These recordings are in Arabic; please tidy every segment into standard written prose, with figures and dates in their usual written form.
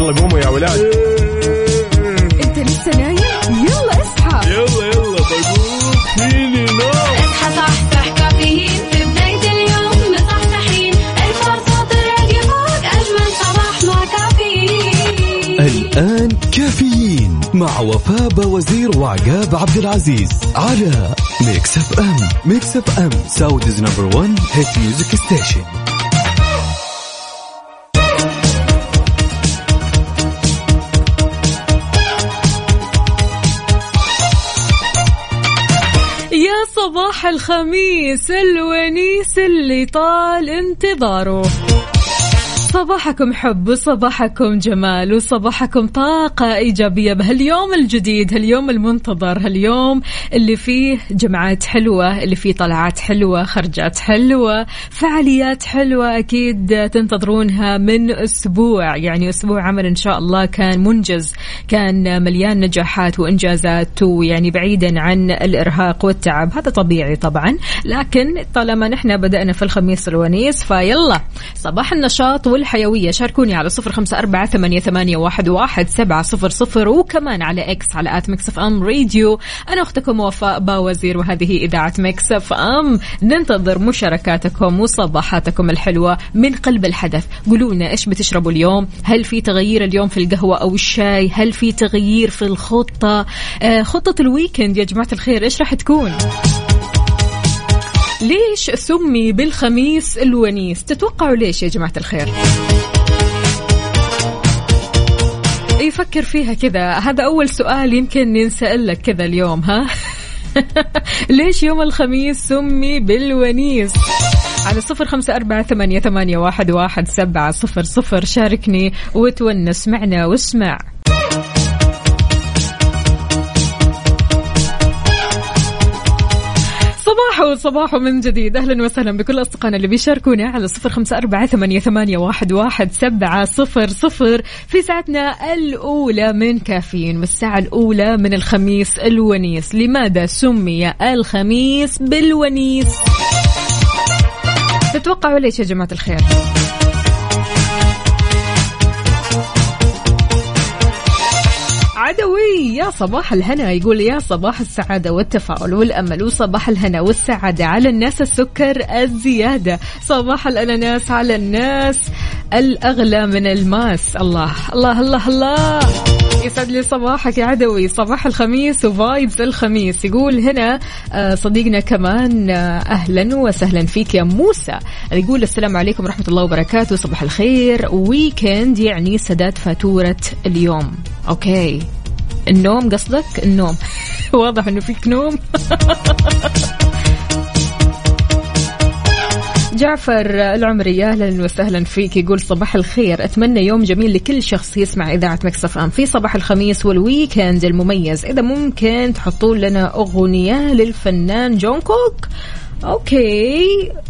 يلا قوموا يا ولاد. انت لسه نايم؟ يلا اصحى. يلا بقوم فيني نوم. اصحى صحصح كافيين في بداية اليوم مصحصحين. الفرصة تراك فوق أجمل صباح مع كافيين. الآن كافيين مع وفاء بوزير وعقاب عبد العزيز على ميكس اف ام. ميكس اف ام سعوديز نمبر 1 هيت ميوزك ستيشن. صباح الخميس الونيس اللي طال انتظاره. صباحكم حب وصباحكم جمال وصباحكم طاقة إيجابية بهاليوم الجديد، هاليوم المنتظر، هاليوم اللي فيه جمعات حلوة، اللي فيه طلعات حلوة، خرجات حلوة، فعاليات حلوة أكيد تنتظرونها من أسبوع. يعني أسبوع عمل إن شاء الله كان منجز، كان مليان نجاحات وإنجازات، ويعني بعيدا عن الإرهاق والتعب. هذا طبيعي طبعا، لكن طالما نحن بدأنا في الخميس الونيس فيلا صباح النشاط والحيوية. شاركوني على 0548811700 وكمان على إكس على @mixfm_radio. أنا أختكم وفاء باوزير وهذه إذاعة ميكس اف ام. ننتظر مشاركاتكم وصباحاتكم الحلوة من قلب الحدث. قولونا إيش بتشربوا اليوم؟ هل في تغيير اليوم في القهوة أو الشاي؟ هل في تغيير في الخطة؟ خطة الويكند يا جماعة الخير إيش راح تكون؟ ليش سمي بالخميس الونيس؟ تتوقعوا ليش يا جماعة الخير؟ يفكر فيها كذا، هذا أول سؤال يمكن نسألك كذا اليوم. ها ليش يوم الخميس سمي بالونيس؟ على 0548811700 شاركني وتونس معنا واسمع. صباح من جديد. أهلا وسهلا بكل أصدقائنا اللي بيشاركونا على 0548811700 في ساعتنا الأولى من كافيين والساعة الأولى من الخميس الونيس. لماذا سمي الخميس بالونيس؟ تتوقعوا ليش يا جماعة الخير؟ عدوي يا صباح الهنا يقول يا صباح السعادة والتفاؤل والأمل وصباح الهنا والسعادة على الناس السكر الزيادة، صباح الأناناس على الناس الأغلى من الماس. الله الله الله الله، يسعد لي صباحك يا عدوي. صباح الخميس وفايبز الخميس. يقول هنا صديقنا كمان أهلا وسهلا فيك يا موسى. يقول السلام عليكم ورحمة الله وبركاته، صباح الخير. ويكند يعني سداد فاتورة اليوم. أوكي النوم قصدك؟ النوم واضح أنه فيك نوم. جعفر العمري أهلا وسهلا فيك. يقول صباح الخير، أتمنى يوم جميل لكل شخص يسمع إذاعة ميكس اف ام في صباح الخميس والويكند المميز. إذا ممكن تحطوا لنا أغنية للفنان جون كوك. أوكي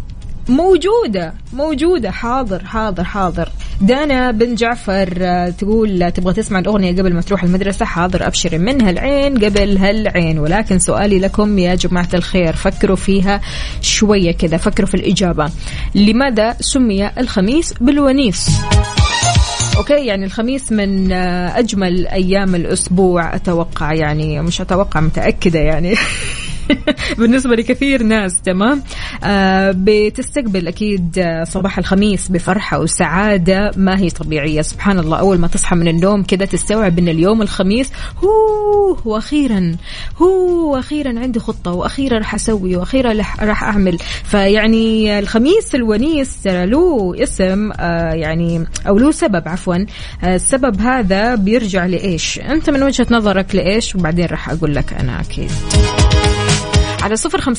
موجودة. حاضر. دانا بن جعفر تقول تبغى تسمع الأغنية قبل ما تروح المدرسة. حاضر أبشر، منها العين قبل هالعين. ولكن سؤالي لكم يا جماعة الخير، فكروا فيها شوية كذا، فكروا في الإجابة. لماذا سمي الخميس بالونيس؟ أوكي يعني الخميس من أجمل أيام الأسبوع أتوقع، يعني مش أتوقع، متأكدة يعني بالنسبة لكثير ناس. تمام بتستقبل أكيد صباح الخميس بفرحة وسعادة ما هي طبيعية. سبحان الله، أول ما تصحى من النوم كده تستوعب أن اليوم الخميس وأخيرا عندي خطة، وأخيرا راح أسوي، وأخيرا راح أعمل. فيعني الخميس الونيس له اسم يعني أو له سبب، عفوا. السبب هذا بيرجع لإيش؟ أنت من وجهة نظرك لإيش؟ وبعدين راح أقول لك أنا أكيد على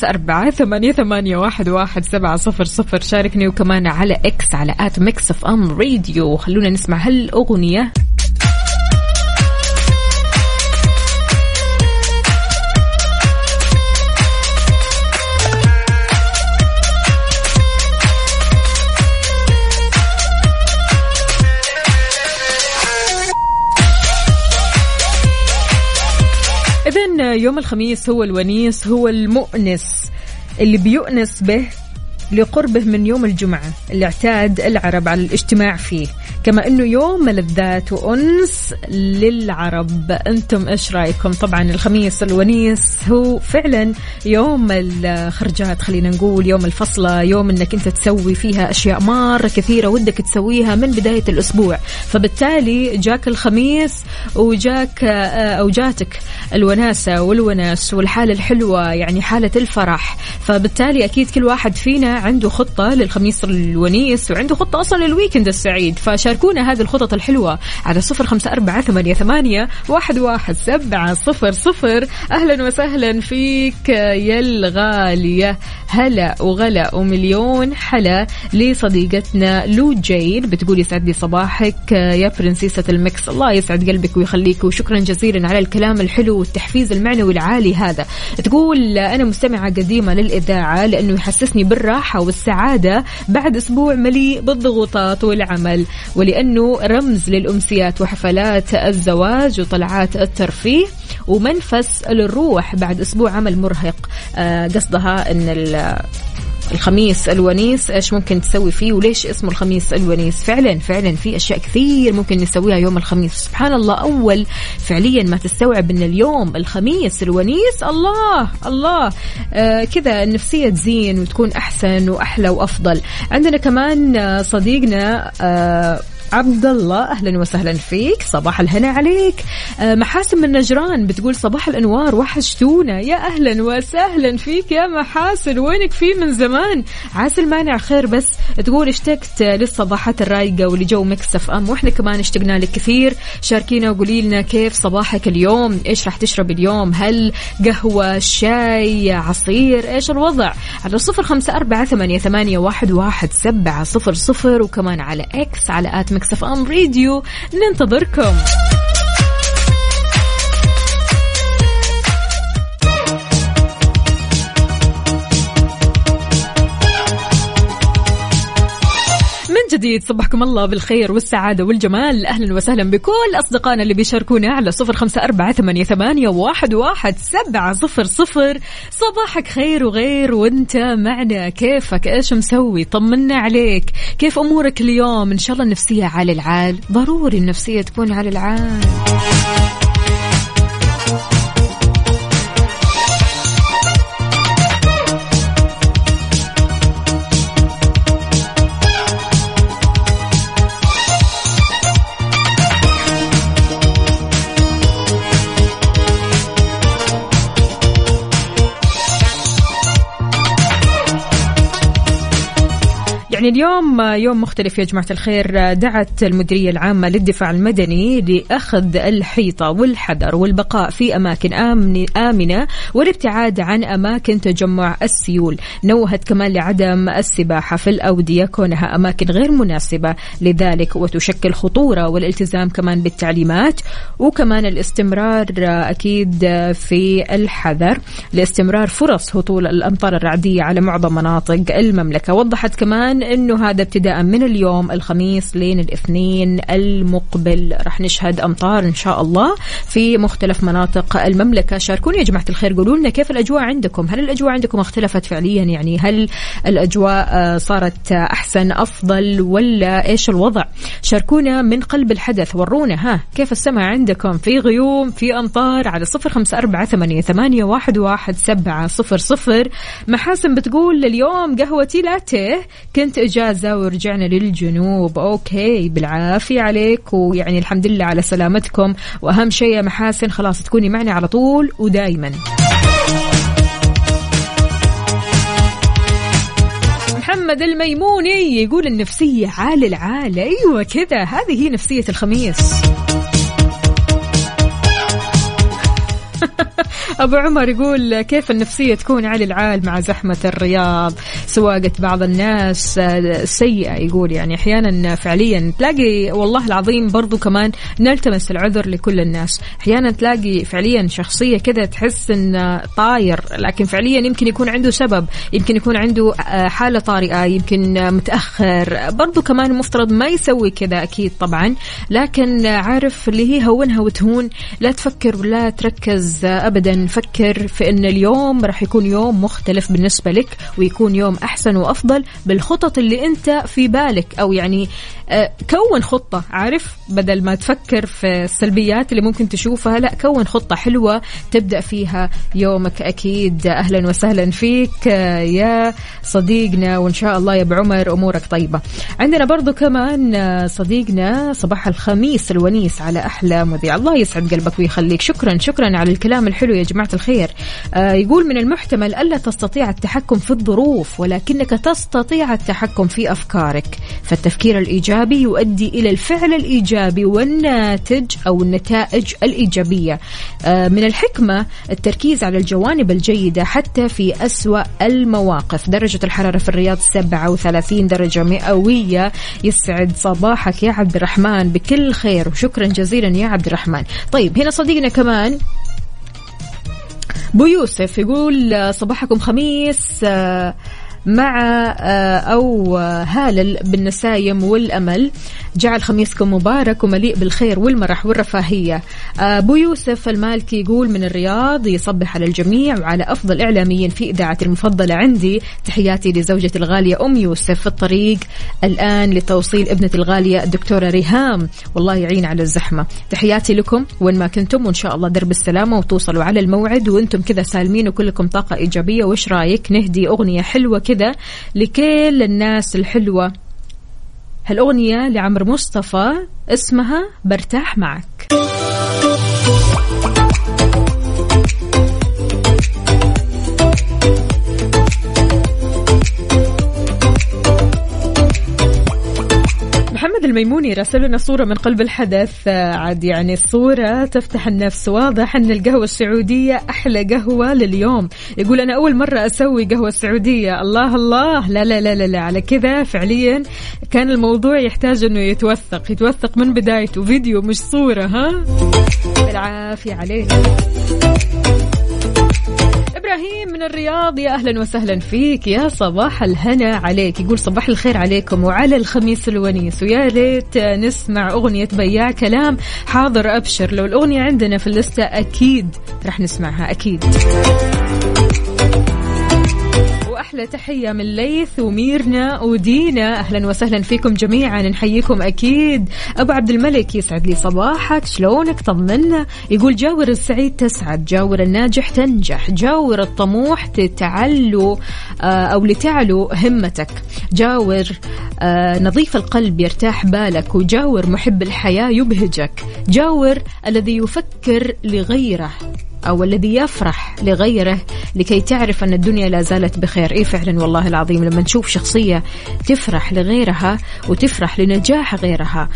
0548811700. شاركني وكمان على إكس على @mixfm_radio. خلونا نسمع هالأغنية. إذن يوم الخميس هو الونيس، هو المؤنس اللي بيؤنس به لقربه من يوم الجمعة اللي اعتاد العرب على الاجتماع فيه، كما أنه يوم ملذات وأنس للعرب. أنتم إيش رأيكم؟ طبعا الخميس الونيس هو فعلا يوم الخرجات، خلينا نقول يوم الفصلة، يوم أنك أنت تسوي فيها أشياء مرة كثيرة ودك تسويها من بداية الأسبوع، فبالتالي جاك الخميس وجاك أو جاتك الوناسة والوناس والحالة الحلوة، يعني حالة الفرح. فبالتالي أكيد كل واحد فينا عنده خطة للخميس الونيس وعنده خطة أصلا للويكند السعيد. فشاركونا هذه الخطط الحلوة على 0548811700. أهلا وسهلا فيك يا الغالية، هلا وغلا ومليون حلا لصديقتنا لو جين، بتقولي يسعد لي صباحك يا برنسيسة المكس. الله يسعد قلبك ويخليك، وشكرا جزيلا على الكلام الحلو والتحفيز المعنوي العالي هذا. تقول أنا مستمعة قديمة للإذاعة لأنه يحسسني بالراحة والسعادة بعد أسبوع مليء بالضغوطات والعمل، ولأنه رمز للأمسيات وحفلات الزواج وطلعات الترفيه ومنفس للروح بعد أسبوع عمل مرهق. قصدها أن الخميس الونيس إيش ممكن تسوي فيه وليش اسمه الخميس الونيس. فعلا في أشياء كثير ممكن نسويها يوم الخميس. سبحان الله، أول فعليا ما تستوعب أن اليوم الخميس الونيس، الله كذا النفسية تزين وتكون أحسن وأحلى وأفضل. عندنا كمان صديقنا عبد الله، أهلا وسهلا فيك، صباح الهنا عليك. محاسن من نجران بتقول صباح الأنوار، وحشتونا. يا أهلا وسهلا فيك يا محاسن، وينك فيه من زمان؟ عسى المانع خير، بس تقول اشتقت للصباحات الرايقة ولجو ميكس اف ام، وإحنا كمان اشتقنا لك كثير. شاركينا وقولي لنا كيف صباحك اليوم، إيش راح تشرب اليوم؟ هل قهوة، شاي، عصير؟ إيش الوضع؟ على 0548811700 وكمان على إكس على ميكس اف ام راديو. ننتظركم. من جديد صبحكم الله بالخير والسعادة والجمال. أهلا وسهلا بكل أصدقائنا اللي بيشاركونا على 0548811700. صباحك خير وغير وانت معنا، كيفك؟ ايش مسوي؟ طمنا عليك، كيف أمورك اليوم؟ إن شاء الله النفسية على العال، ضروري النفسية تكون على العال. يعني اليوم يوم مختلف يا جماعة الخير. دعت المديرية العامة للدفاع المدني لأخذ الحيطة والحذر والبقاء في أماكن آمنة والابتعاد عن أماكن تجمع السيول. نوهت كمان لعدم السباحة في الأودية كونها أماكن غير مناسبة لذلك وتشكل خطورة، والالتزام كمان بالتعليمات، وكمان الاستمرار أكيد في الحذر لاستمرار فرص هطول الأمطار الرعدية على معظم مناطق المملكة. وضحت كمان إنه هذا ابتداء من اليوم الخميس لين الاثنين المقبل راح نشهد أمطار إن شاء الله في مختلف مناطق المملكة. شاركوني يا جماعة الخير، قولوا لنا كيف الأجواء عندكم، هل الأجواء عندكم اختلفت فعليا؟ يعني هل الأجواء صارت أحسن أفضل ولا إيش الوضع؟ شاركونا من قلب الحدث، ورونا كيف السماء عندكم، في غيوم، في أمطار، على 0548811700. محاسن بتقول اليوم قهوتي لاتيه، كنت إجازة ورجعنا للجنوب. أوكي، بالعافية عليك، ويعني الحمد لله على سلامتكم، وأهم شيء يا محاسن خلاص تكوني معنا على طول ودايما. محمد الميموني يقول النفسية عال العال. أيوة كذا، هذه هي نفسية الخميس. أبو عمر يقول كيف النفسية تكون على العال مع زحمة الرياض، سواقة بعض الناس سيئة. يقول يعني أحيانا فعليا تلاقي، والله العظيم برضو كمان نلتمس العذر لكل الناس، أحيانا تلاقي فعليا شخصية كذا تحس إن طاير، لكن فعليا يمكن يكون عنده سبب، يمكن يكون عنده حالة طارئة، يمكن متأخر، برضو كمان مفترض ما يسوي كذا أكيد طبعا، لكن عارف اللي هي هونها وتهون، لا تفكر ولا تركز تركز أبدا. فكر في أن اليوم راح يكون يوم مختلف بالنسبة لك، ويكون يوم أحسن وأفضل بالخطط اللي أنت في بالك، أو يعني كون خطة، عارف، بدل ما تفكر في السلبيات اللي ممكن تشوفها، لا، كون خطة حلوة تبدأ فيها يومك. أكيد. أهلا وسهلا فيك يا صديقنا، وإن شاء الله يا أبو عمر أمورك طيبة. عندنا برضو كمان صديقنا صباح الخميس الونيس على أحلى مذيع. الله يسعد قلبك ويخليك. شكرا على الكلام الحلو يا جماعة الخير. يقول من المحتمل ألا تستطيع التحكم في الظروف، ولكنك تستطيع التحكم في أفكارك، فالتفكير الإيجابي يؤدي إلى الفعل الإيجابي والناتج أو النتائج الإيجابية. من الحكمة التركيز على الجوانب الجيدة حتى في أسوأ المواقف. درجة الحرارة في الرياض 37 درجة مئوية. يسعد صباحك يا عبد الرحمن بكل خير، وشكرا جزيلا يا عبد الرحمن. طيب هنا صديقنا كمان بو يوسف يقول صباحكم خميس مع أو هالل بالنسايم والأمل، جعل خميسكم مبارك ومليء بالخير والمرح والرفاهية. أبو يوسف المالكي يقول من الرياض، يصبح على الجميع وعلى أفضل إعلاميين في إذاعتي المفضلة عندي. تحياتي لزوجتي الغالية أم يوسف، في الطريق الآن لتوصيل ابنتي الغالية الدكتورة ريهام، والله يعين على الزحمة. تحياتي لكم وين ما كنتم، وإن شاء الله درب السلامة وتوصلوا على الموعد وأنتم كذا سالمين وكلكم طاقة إيجابية. وإيش رأيك نهدي أغنية حلوة كذا لكل الناس الحلوة؟ هالأغنية لعمر مصطفى اسمها برتاح معك. محمد الميموني راسل لنا صورة من قلب الحدث، عاد يعني الصورة تفتح النفس. واضح أن القهوة السعودية أحلى قهوة لليوم. يقول أنا أول مرة أسوي قهوة سعودية. الله الله، لا لا لا لا, لا. على كذا فعليا كان الموضوع يحتاج أنه يتوثق من بدايته، فيديو مش صورة. ها بالعافية عليك. إبراهيم من الرياض، يا أهلا وسهلا فيك، يا صباح الهنا عليك. يقول صباح الخير عليكم وعلى الخميس الونيس، ويا ريت نسمع أغنية بياع كلام. حاضر أبشر، لو الأغنية عندنا في الليستة أكيد رح نسمعها أكيد. أحلى تحية من ليث وميرنا ودينا، أهلا وسهلا فيكم جميعا، نحييكم أكيد. أبو عبد الملك يسعد لي صباحك، شلونك؟ طمنا. يقول جاور السعيد تسعد، جاور الناجح تنجح، جاور الطموح تتعلو أو لتعلو همتك، جاور نظيف القلب يرتاح بالك، وجاور محب الحياة يبهجك، جاور الذي يفكر لغيره أو الذي يفرح لغيره لكي تعرف أن الدنيا لا زالت بخير. إيه فعلا والله العظيم، لما نشوف شخصية تفرح لغيرها وتفرح لنجاح غيرها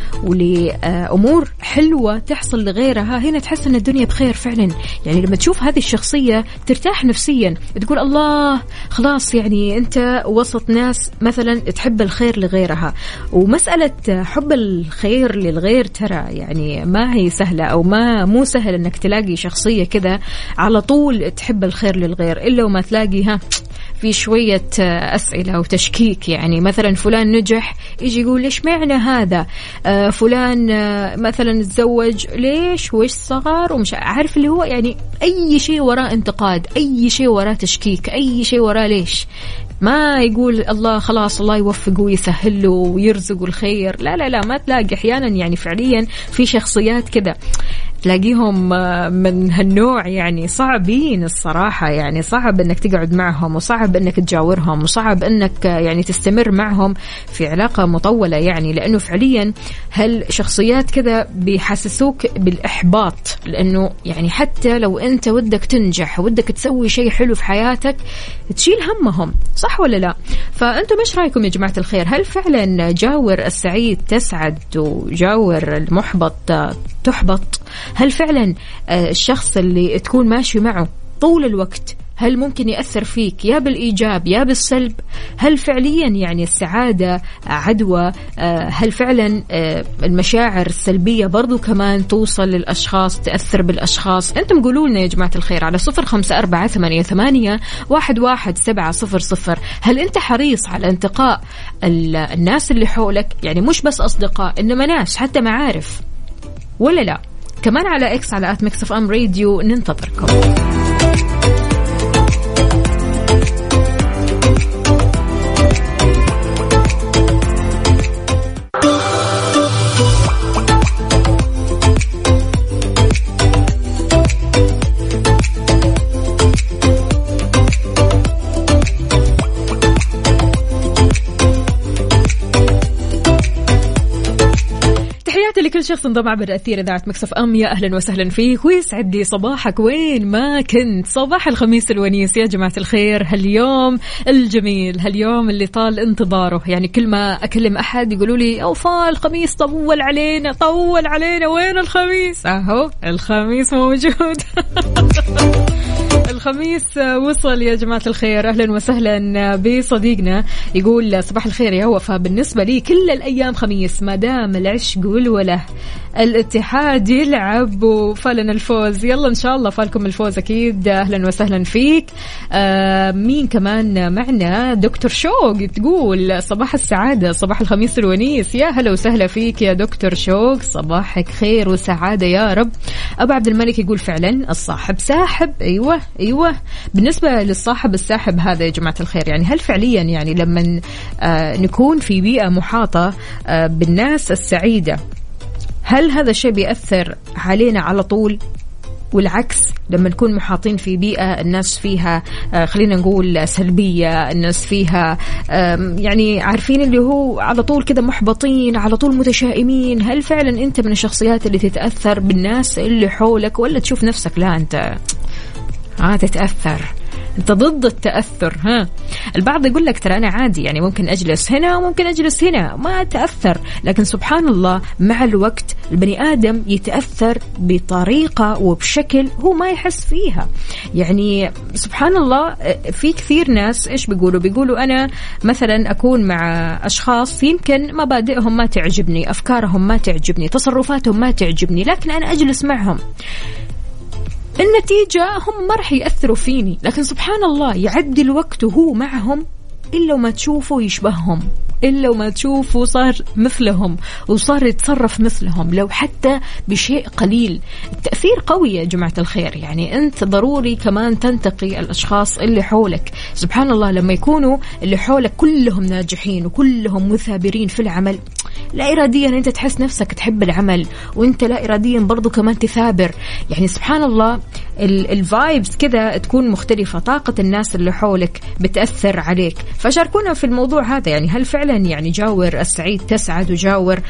ولأمور حلوة تحصل لغيرها، هنا تحس أن الدنيا بخير فعلا. يعني لما تشوف هذه الشخصية ترتاح نفسيا، تقول الله خلاص، يعني أنت وسط ناس مثلا تحب الخير لغيرها. ومسألة حب الخير للغير ترى يعني ما هي سهلة، أو مو سهل أنك تلاقي شخصية كذا على طول تحب الخير للغير، إلا وما تلاقيها في شوية أسئلة وتشكيك. يعني مثلا فلان نجح، يجي يقول ليش معنى هذا، فلان مثلا تزوج ليش، وإيش صغر، ومش عارف اللي هو يعني أي شيء وراء انتقاد، أي شيء وراء تشكيك، أي شيء وراء ليش. ما يقول الله خلاص الله يوفقه ويسهل له ويرزقه الخير، لا لا لا، ما تلاقي. أحيانا يعني فعليا في شخصيات كذا تلاقيهم من هالنوع، يعني صعبين الصراحة، يعني صعب انك تقعد معهم، وصعب انك تجاورهم، وصعب انك يعني تستمر معهم في علاقة مطولة، يعني لانه فعليا هالشخصيات كذا بيحسسوك بالاحباط، لانه يعني حتى لو انت ودك تنجح ودك تسوي شيء حلو في حياتك تشيل همهم، صح ولا لا؟ فانتم ايش رايكم يا جماعة الخير؟ هل فعلا جاور السعيد تسعد وجاور المحبط تحبط؟ هل فعلا الشخص اللي تكون ماشي معه طول الوقت هل ممكن يأثر فيك يا بالإيجاب يا بالسلب؟ هل فعليا يعني السعادة عدوى؟ هل فعلا المشاعر السلبية برضو كمان توصل للأشخاص، تأثر بالأشخاص؟ أنتم قولوا لنا يا جماعة الخير على 0548811700. هل أنت حريص على انتقاء الناس اللي حولك، يعني مش بس أصدقاء إنما ناس حتى معارف، ولا لا؟ كمان على إكس على @mixfm راديو. ننتظركم. لكل شخص انضم عبر أثير إذاعة مكسف أم، يا أهلا وسهلا فيك ويسعد لي صباحك وين ما كنت. صباح الخميس الونيس يا جماعة الخير، هاليوم الجميل، هاليوم اللي طال انتظاره. يعني كل ما أكلم أحد يقولوا لي أوفا الخميس طول علينا طول علينا، وين الخميس؟ أهو الخميس موجود. الخميس وصل يا جماعة الخير. أهلا وسهلا بصديقنا يقول صباح الخير يا وفاء، بالنسبة لي كل الأيام خميس ما دام العشق والوله الاتحاد يلعب وفالنا الفوز. يلا إن شاء الله فالكم الفوز أكيد. أهلا وسهلا فيك. مين كمان معنا؟ دكتور شوق تقول صباح السعادة صباح الخميس الونيس. يا هلا وسهلا فيك يا دكتور شوق، صباحك خير وسعادة يا رب. أبو عبد الملك يقول فعلا الصاحب ساحب. أيوة بالنسبة للصاحب الساحب هذا يا جماعة الخير، يعني هل فعليا يعني لما نكون في بيئة محاطة بالناس السعيدة هل هذا الشيء بيأثر علينا على طول؟ والعكس لما نكون محاطين في بيئة الناس فيها خلينا نقول سلبية، الناس فيها يعني عارفين اللي هو على طول كده محبطين على طول متشائمين، هل فعلا أنت من الشخصيات اللي تتأثر بالناس اللي حولك ولا تشوف نفسك لا أنت تتأثر، أنت ضد التأثر؟ البعض يقول لك ترى أنا عادي، يعني ممكن أجلس هنا وممكن أجلس هنا ما أتأثر، لكن سبحان الله مع الوقت البني آدم يتأثر بطريقة وبشكل هو ما يحس فيها. يعني سبحان الله في كثير ناس إيش بيقولوا أنا مثلا أكون مع أشخاص يمكن مبادئهم ما تعجبني، أفكارهم ما تعجبني، تصرفاتهم ما تعجبني، لكن أنا أجلس معهم، النتيجة هم ما رح يأثروا فيني، لكن سبحان الله يعدي الوقت وهو معهم إلا وما تشوفوا يشبههم، إلا وما تشوفوا صار مثلهم وصار يتصرف مثلهم لو حتى بشيء قليل. التأثير قوي يا جماعة الخير، يعني أنت ضروري كمان تنتقي الأشخاص اللي حولك. سبحان الله لما يكونوا اللي حولك كلهم ناجحين وكلهم مثابرين في العمل، لا إراديا أنت تحس نفسك تحب العمل، وأنت لا إراديا برضو كمان تثابر. يعني سبحان الله الفايبس كذا تكون مختلفة، طاقة الناس اللي حولك بتأثر عليك. فشاركونا في الموضوع هذا، يعني هل فعلا يعني جاور السعيد تسعد وجاور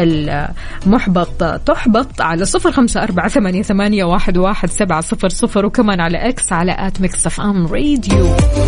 المحبط تحبط؟ على 0548811700 وكمان على إكس على @mixfm راديو.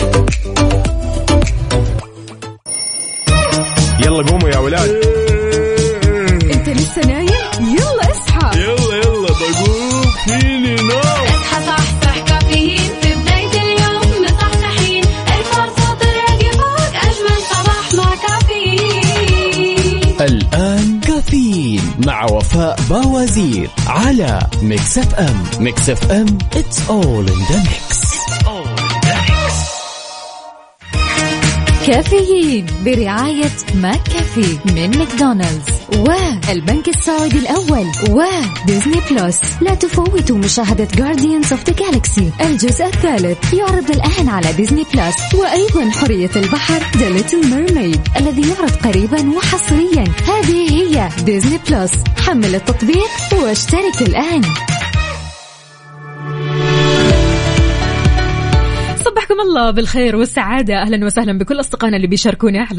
يلا قوموا يا ولاد. انت لسه نايم؟ يلا اصحى. يلا بقوم فيني نوم. اصحى صحصح كافيين في بداية اليوم مصحصحين، الفرصة تراقي فوق أجمل صباح مع كافيين. الآن كافيين مع وفاء باوزير على ميكس اف ام. ميكس اف ام it's all in the mix. كافيين برعاية ماك كافي من ماكدونالدز والبنك السعودي الأول وديزني بلس. لا تفوتوا مشاهدة Guardians of the Galaxy الجزء الثالث، يعرض الآن على ديزني بلس. وأيضا حرية البحر The Little Mermaid الذي يعرض قريبا وحصريا. هذه هي ديزني بلس، حمل التطبيق واشترك الآن. صبحكم الله بالخير والسعادة. أهلا وسهلا بكل أصدقائنا اللي بيشاركونا على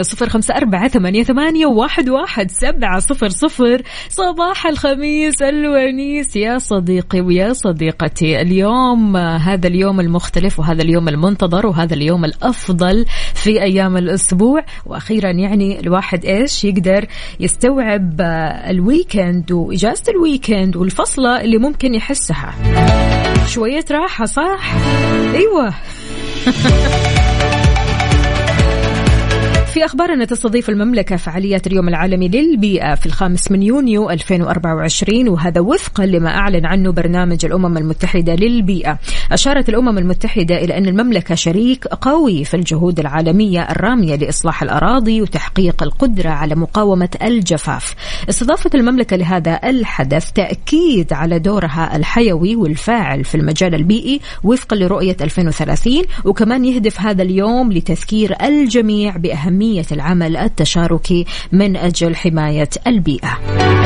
0548811700. صباح الخميس الونيس يا صديقي ويا صديقتي. اليوم هذا اليوم المختلف وهذا اليوم المنتظر وهذا اليوم الأفضل في أيام الأسبوع، وأخيرا يعني الواحد إيش يقدر يستوعب الويكند وإجازة الويكند والفصلة اللي ممكن يحسها شوية راحة، صح؟ أيوة. في أخبارنا تستضيف المملكة فعاليات اليوم العالمي للبيئة في 5 يونيو 2024 وهذا وفقا لما أعلن عنه برنامج الأمم المتحدة للبيئة. أشارت الأمم المتحدة إلى أن المملكة شريك قوي في الجهود العالمية الرامية لإصلاح الأراضي وتحقيق القدرة على مقاومة الجفاف. استضافت المملكة لهذا الحدث تأكيد على دورها الحيوي والفاعل في المجال البيئي وفقا لرؤية 2030، وكمان يهدف هذا اليوم لتذكير الجميع بأهمية العمل التشاركي من أجل حماية البيئة.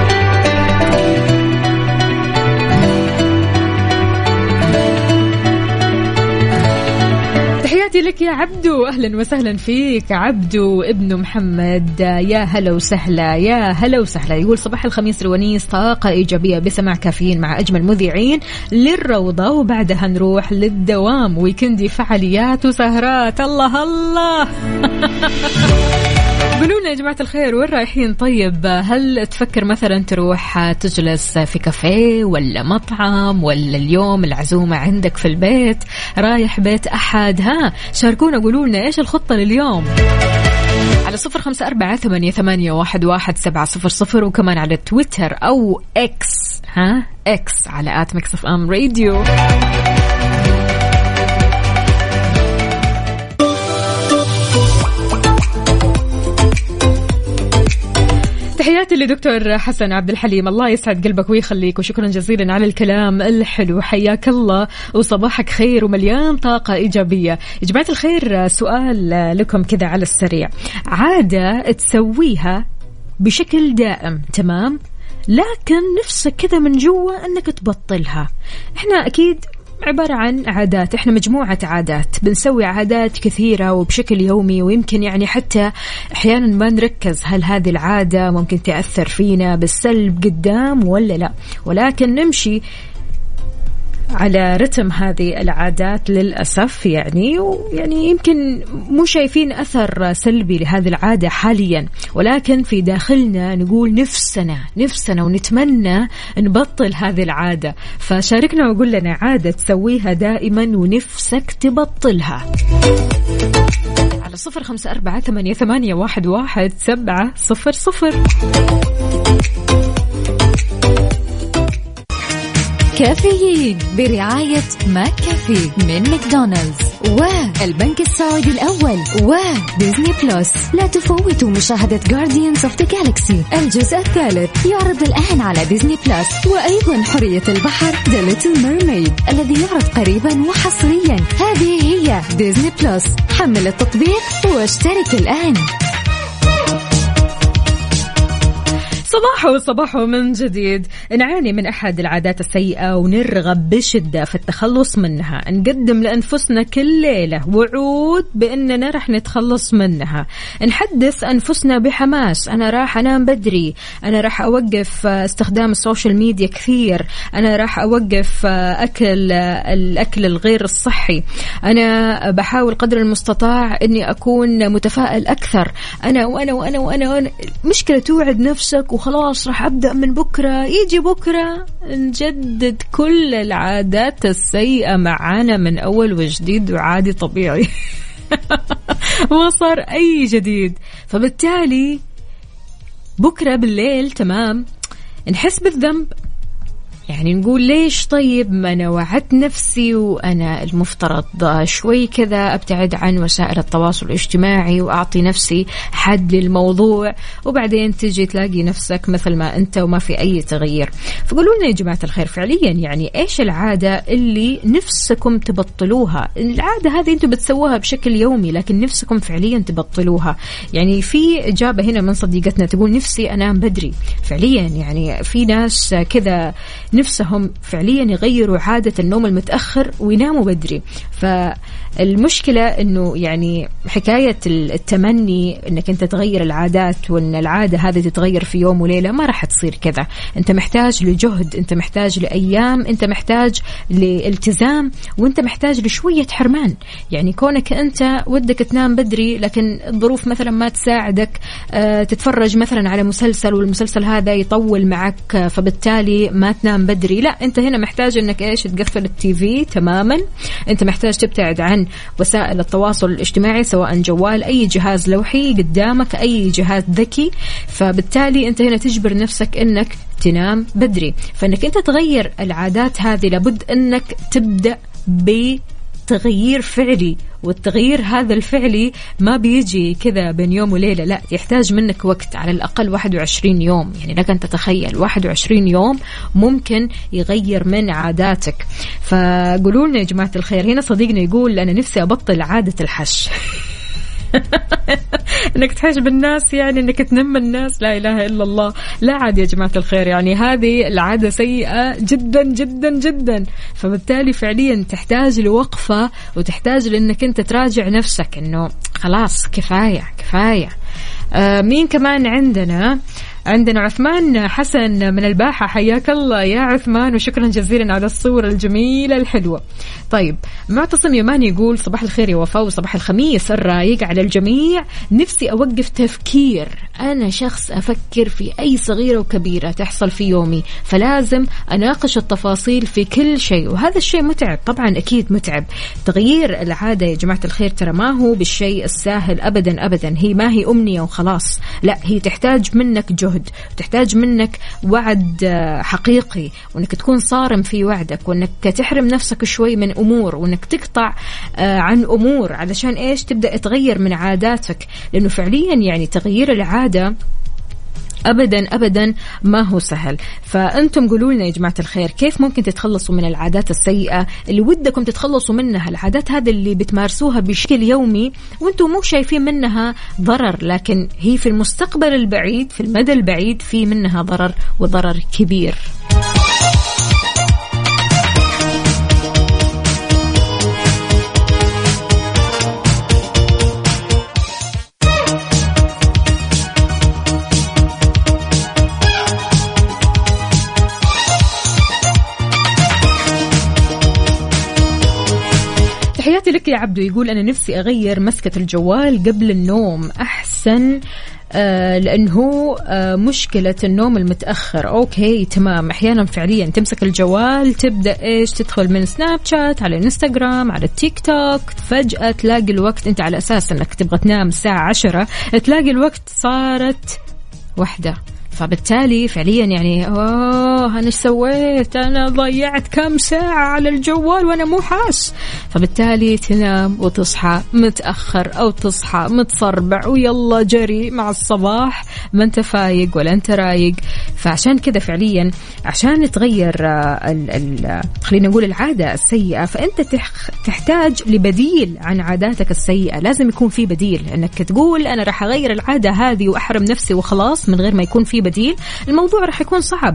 تحياتي لك يا عبدو، أهلا وسهلا فيك عبدو ابن محمد، يا هلا وسهلا يا هلا وسهلا. يقول صباح الخميس روانيس طاقة إيجابية بسمع كافيين مع أجمل مذيعين للروضة وبعدها نروح للدوام، ويكندي فعاليات وسهرات. الله الله قولوا لنا يا جماعة الخير وين رايحين؟ طيب هل تفكر مثلا تروح تجلس في كافيه ولا مطعم، ولا اليوم العزومة عندك في البيت، رايح بيت أحد؟ ها شاركونا قولوا لنا إيش الخطة لليوم على 0548811700 وكمان على تويتر أو إكس، ها إكس على @mixfmradio. تحياتي لدكتور حسن عبد الحليم، الله يسعد قلبك ويخليك، وشكرا جزيلا على الكلام الحلو، حياك الله وصباحك خير ومليان طاقة إيجابية. يا جماعة الخير سؤال لكم كذا على السريع، عادة تسويها بشكل دائم تمام لكن نفسك كذا من جوا أنك تبطلها. احنا أكيد عبارة عن عادات، احنا مجموعة عادات بنسوي عادات كثيرة وبشكل يومي، ويمكن يعني حتى احيانا ما نركز هل هذه العادة ممكن تأثر فينا بالسلب قدام ولا لا، ولكن نمشي على رتم هذه العادات للأسف يعني يمكن مو شايفين أثر سلبي لهذه العادة حاليا، ولكن في داخلنا نقول نفسنا ونتمنى نبطل هذه العادة. فشاركنا وقول لنا عادة تسويها دائما ونفسك تبطلها على 0548811700. كافيين برعاية ماك كافي من ماكدونالدز والبنك السعودي الأول وديزني بلس. لا تفوتوا مشاهدة Guardians of the Galaxy الجزء الثالث يعرض الآن على ديزني بلس، وأيضا حرية البحر The Little Mermaid الذي يعرض قريبا وحصريا. هذه هي ديزني بلس، حمل التطبيق واشترك الآن. صباح من جديد. نعاني من أحد العادات السيئة ونرغب بشدة في التخلص منها، نقدم لأنفسنا كل ليلة وعود بأننا رح نتخلص منها، نحدث أنفسنا بحماس، أنا راح أنام بدري، أنا راح أوقف استخدام السوشيال ميديا كثير، أنا راح أوقف الأكل الغير الصحي، أنا بحاول قدر المستطاع أني أكون متفائل أكثر، أنا وأنا وأنا وأنا, وأنا. مشكلة توعد نفسك وخلاص راح أبدأ من بكرة، يجي بكرة نجدد كل العادات السيئة معانا من أول وجديد وعادي طبيعي وصار أي جديد. فبالتالي بكرة بالليل تمام نحس بالذنب، يعني نقول ليش طيب ما أنا وعدت نفسي وأنا المفترض شوي كذا أبتعد عن وسائل التواصل الاجتماعي وأعطي نفسي حد للموضوع، وبعدين تجي تلاقي نفسك مثل ما أنت وما في أي تغيير. فقولوا لنا يا جماعة الخير فعليا يعني إيش العادة اللي نفسكم تبطلوها؟ العادة هذه أنتم بتسووها بشكل يومي لكن نفسكم فعليا تبطلوها. يعني في إجابة هنا من صديقتنا تقول نفسي أنام بدري. فعليا يعني في ناس كذا نفسهم فعليا يغيروا عادة النوم المتأخر ويناموا بدري. فالمشكلة انه يعني حكاية التمني انك انت تغير العادات وان العادة هذه تتغير في يوم وليلة ما راح تصير كذا. انت محتاج لجهد، انت محتاج لأيام، انت محتاج لالتزام، وانت محتاج لشوية حرمان. يعني كونك انت ودك تنام بدري لكن الظروف مثلا ما تساعدك، تتفرج مثلا على مسلسل والمسلسل هذا يطول معك فبالتالي ما تنام بدري، لا أنت هنا محتاج أنك إيش تقفل التي في تماما. أنت محتاج تبتعد عن وسائل التواصل الاجتماعي، سواء جوال، أي جهاز لوحي قدامك، أي جهاز ذكي. فبالتالي أنت هنا تجبر نفسك أنك تنام بدري. فأنك أنت تغير العادات هذه لابد أنك تبدأ بتغيير فعلي، والتغيير هذا الفعلي ما بيجي كذا بين يوم وليلة، لا يحتاج منك وقت، على الأقل 21 يوم. يعني لك أن تتخيل 21 يوم ممكن يغير من عاداتك. فقولوا لنا يا جماعة الخير. هنا صديقنا يقول أنا نفسي أبطل عادة الحش. انك تحش بالناس، يعني انك تنم الناس، لا اله الا الله. لا عاد يا جماعه الخير، يعني هذه العاده سيئه جدا جدا جدا. فبالتالي فعليا تحتاج لوقفه، وتحتاج لانك انت تراجع نفسك انه خلاص كفايه كفايه. مين كمان عندنا عثمان حسن من الباحة. حياك الله يا عثمان، وشكرا جزيلا على الصورة الجميلة الحلوة. طيب معتصم يمان يقول صباح الخير يا وفاء، وصباح الخميس الرايق على الجميع. نفسي أوقف تفكير، أنا شخص أفكر في أي صغيرة وكبيرة تحصل في يومي، فلازم أناقش التفاصيل في كل شيء، وهذا الشيء متعب طبعا، أكيد متعب. تغيير العادة يا جماعة الخير ترى ما هو بالشيء السهل أبدا أبدا. هي ما هي أمنية وخلاص، لا هي تحتاج منك جهد، تحتاج منك وعد حقيقي، وانك تكون صارم في وعدك، وانك تحرم نفسك شوي من امور، وانك تقطع عن امور علشان ايش تبدأ تغير من عاداتك. لانه فعليا يعني تغيير العادة أبدا أبدا ما هو سهل. فأنتم قولوا لنا يا جماعة الخير كيف ممكن تتخلصوا من العادات السيئة اللي ودكم تتخلصوا منها، العادات هذه اللي بتمارسوها بشكل يومي وأنتم مو شايفين منها ضرر، لكن هي في المستقبل البعيد، في المدى البعيد في منها ضرر، وضرر كبير. تحياتي لك يا عبدو. يقول أنا نفسي أغير مسكة الجوال قبل النوم، أحسن لأنه مشكلة النوم المتأخر. أوكي تمام. أحيانا فعليا تمسك الجوال تبدأ إيش تدخل من سناب شات على انستغرام على التيك توك، فجأة تلاقي الوقت أنت على أساس أنك تبغى تنام الساعة 10 تلاقي الوقت صارت 1. فبالتالي فعليا يعني أنا إيش سويت، أنا ضيعت كم ساعة على الجوال وأنا مو حاس. فبالتالي تنام وتصحى متأخر أو تصحى متصربع ويلا جري مع الصباح، ما أنت فايق ولا أنت رايق. فعشان كذا فعليا عشان تغير خلينا نقول العادة السيئة، فأنت تحتاج لبديل عن عاداتك السيئة. لازم يكون في بديل، أنك تقول أنا راح أغير العادة هذه وأحرم نفسي وخلاص من غير ما يكون في بديل، الموضوع راح يكون صعب.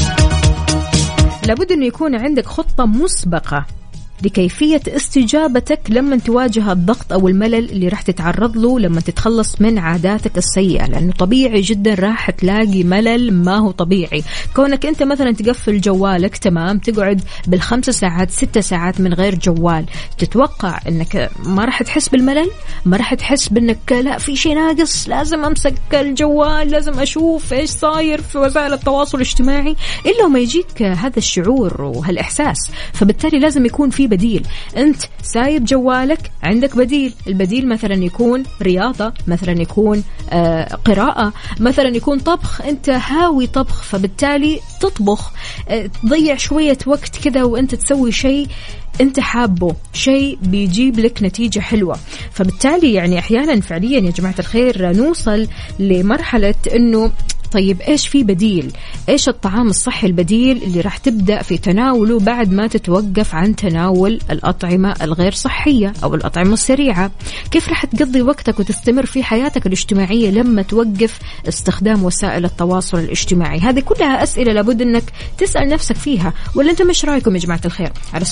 لابد أن يكون عندك خطة مسبقة لكيفية استجابتك لما تواجه الضغط أو الملل اللي راح تتعرض له لما تتخلص من عاداتك السيئة، لأنه طبيعي جدا راح تلاقي ملل ما هو طبيعي. كونك أنت مثلا تقفل جوالك تمام، تقعد بال5 ساعات 6 ساعات من غير جوال، تتوقع أنك ما راح تحس بالملل؟ ما راح تحس بأنك لا في شيء ناقص، لازم أمسك الجوال، لازم أشوف إيش صاير في وسائل التواصل الاجتماعي، إلا ما يجيك هذا الشعور وهالإحساس. فبالتالي لازم يكون في بديل. أنت سايب جوالك، عندك بديل. البديل مثلا يكون رياضة، مثلا يكون قراءة، مثلا يكون طبخ، أنت هاوي طبخ فبالتالي تطبخ، تضيع شوية وقت كذا وأنت تسوي شيء أنت حابه، شيء بيجيب لك نتيجة حلوة. فبالتالي يعني أحيانا فعليا يا جماعة الخير نوصل لمرحلة أنه طيب إيش في بديل؟ إيش الطعام الصحي البديل اللي راح تبدأ في تناوله بعد ما تتوقف عن تناول الأطعمة الغير صحية أو الأطعمة السريعة؟ كيف راح تقضي وقتك وتستمر في حياتك الاجتماعية لما توقف استخدام وسائل التواصل الاجتماعي؟ هذه كلها أسئلة لابد أنك تسأل نفسك فيها. ولا أنت مش رأيكم يا جماعة الخير؟ على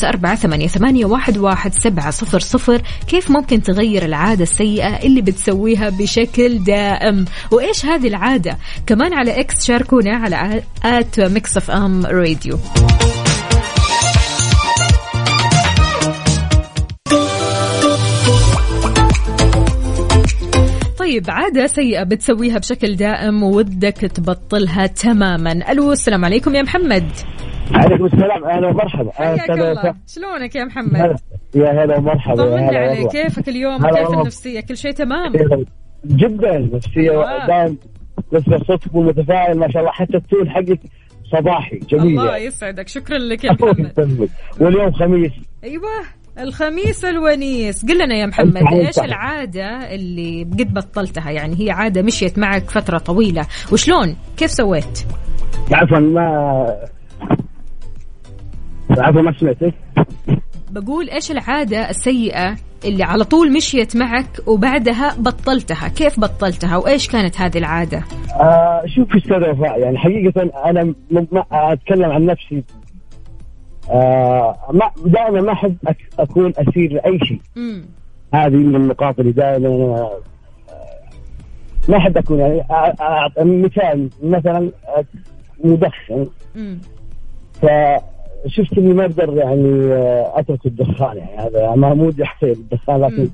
0548811700 كيف ممكن تغير العادة السيئة اللي بتسويها بشكل دائم؟ وإيش هذه العادة؟ كمان على إكس شاركونا على @mixfm_radio. طيب عادة سيئة بتسويها بشكل دائم وودك تبطلها تماما. ألو السلام عليكم يا محمد. عليكم السلام، اهلا ومرحبا. حياك الله، شلونك يا محمد؟ يا هلا ومرحبا. طمنا عليك، كيفك اليوم وكيف النفسية؟ كل شيء تمام؟ جدا نفسية دائم، نسمع صوتك متفاعل ما شاء الله، حتى التون حقك صباحي جميل. الله يسعدك، شكرا لك يا محمد. واليوم خميس. ايوه الخميس الونيس. قل لنا يا محمد ايش العادة اللي قد بطلتها؟ يعني هي عادة مشيت معك فترة طويلة وشلون كيف سويت؟ عفوا ما سمعتك. بقول ايش العادة السيئة اللي على طول مشيت معك وبعدها بطلتها؟ كيف بطلتها وايش كانت هذه العادة؟ شوف استاذ وفاء، يعني حقيقة انا ما اتكلم عن نفسي. دائما ما احب اكون اسير لاي شيء. هذه من النقاط اللي دائما ما احب اكون. يعني مثال مثلا مدخن، فشفت اني ما اقدر يعني اترك الدخان. يعني هذا ما مو يحصل الدخان، لكن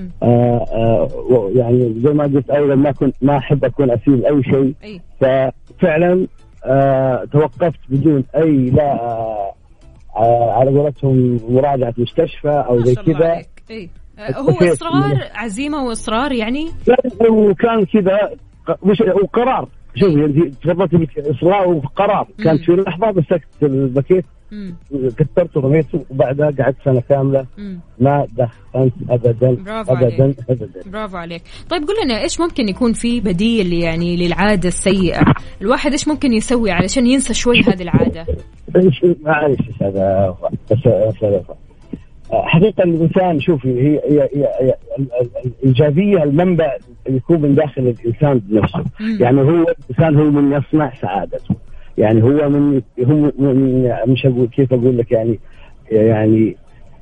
يعني زي ما قلت ايضا ما احب اكون اسير لاي شيء. ففعلا توقفت بدون اي لا على قولتهم مراجعة مستشفى أو زي كذا. هو إصرار، عزيمة وإصرار يعني. وكان كذا مش وقرار. شوف يعني تفضلت إصرار وقرار. كانت في لحظة مسكت الباكيت كسرته ورميته، وبعدها قعدت سنة كاملة ما دخنت أبدا. برافو عليك. طيب قل لنا إيش ممكن يكون في بديل يعني للعادة السيئة؟ الواحد إيش ممكن يسوي علشان ينسى شوي هذه العادة؟ معلش هذا بس حقيقة الإنسان شوفي هي الإيجابية المنبع يكون من داخل الإنسان بنفسه. يعني هو الإنسان هو من يصنع سعادته. يعني هو من مش أقول كيف أقول لك، يعني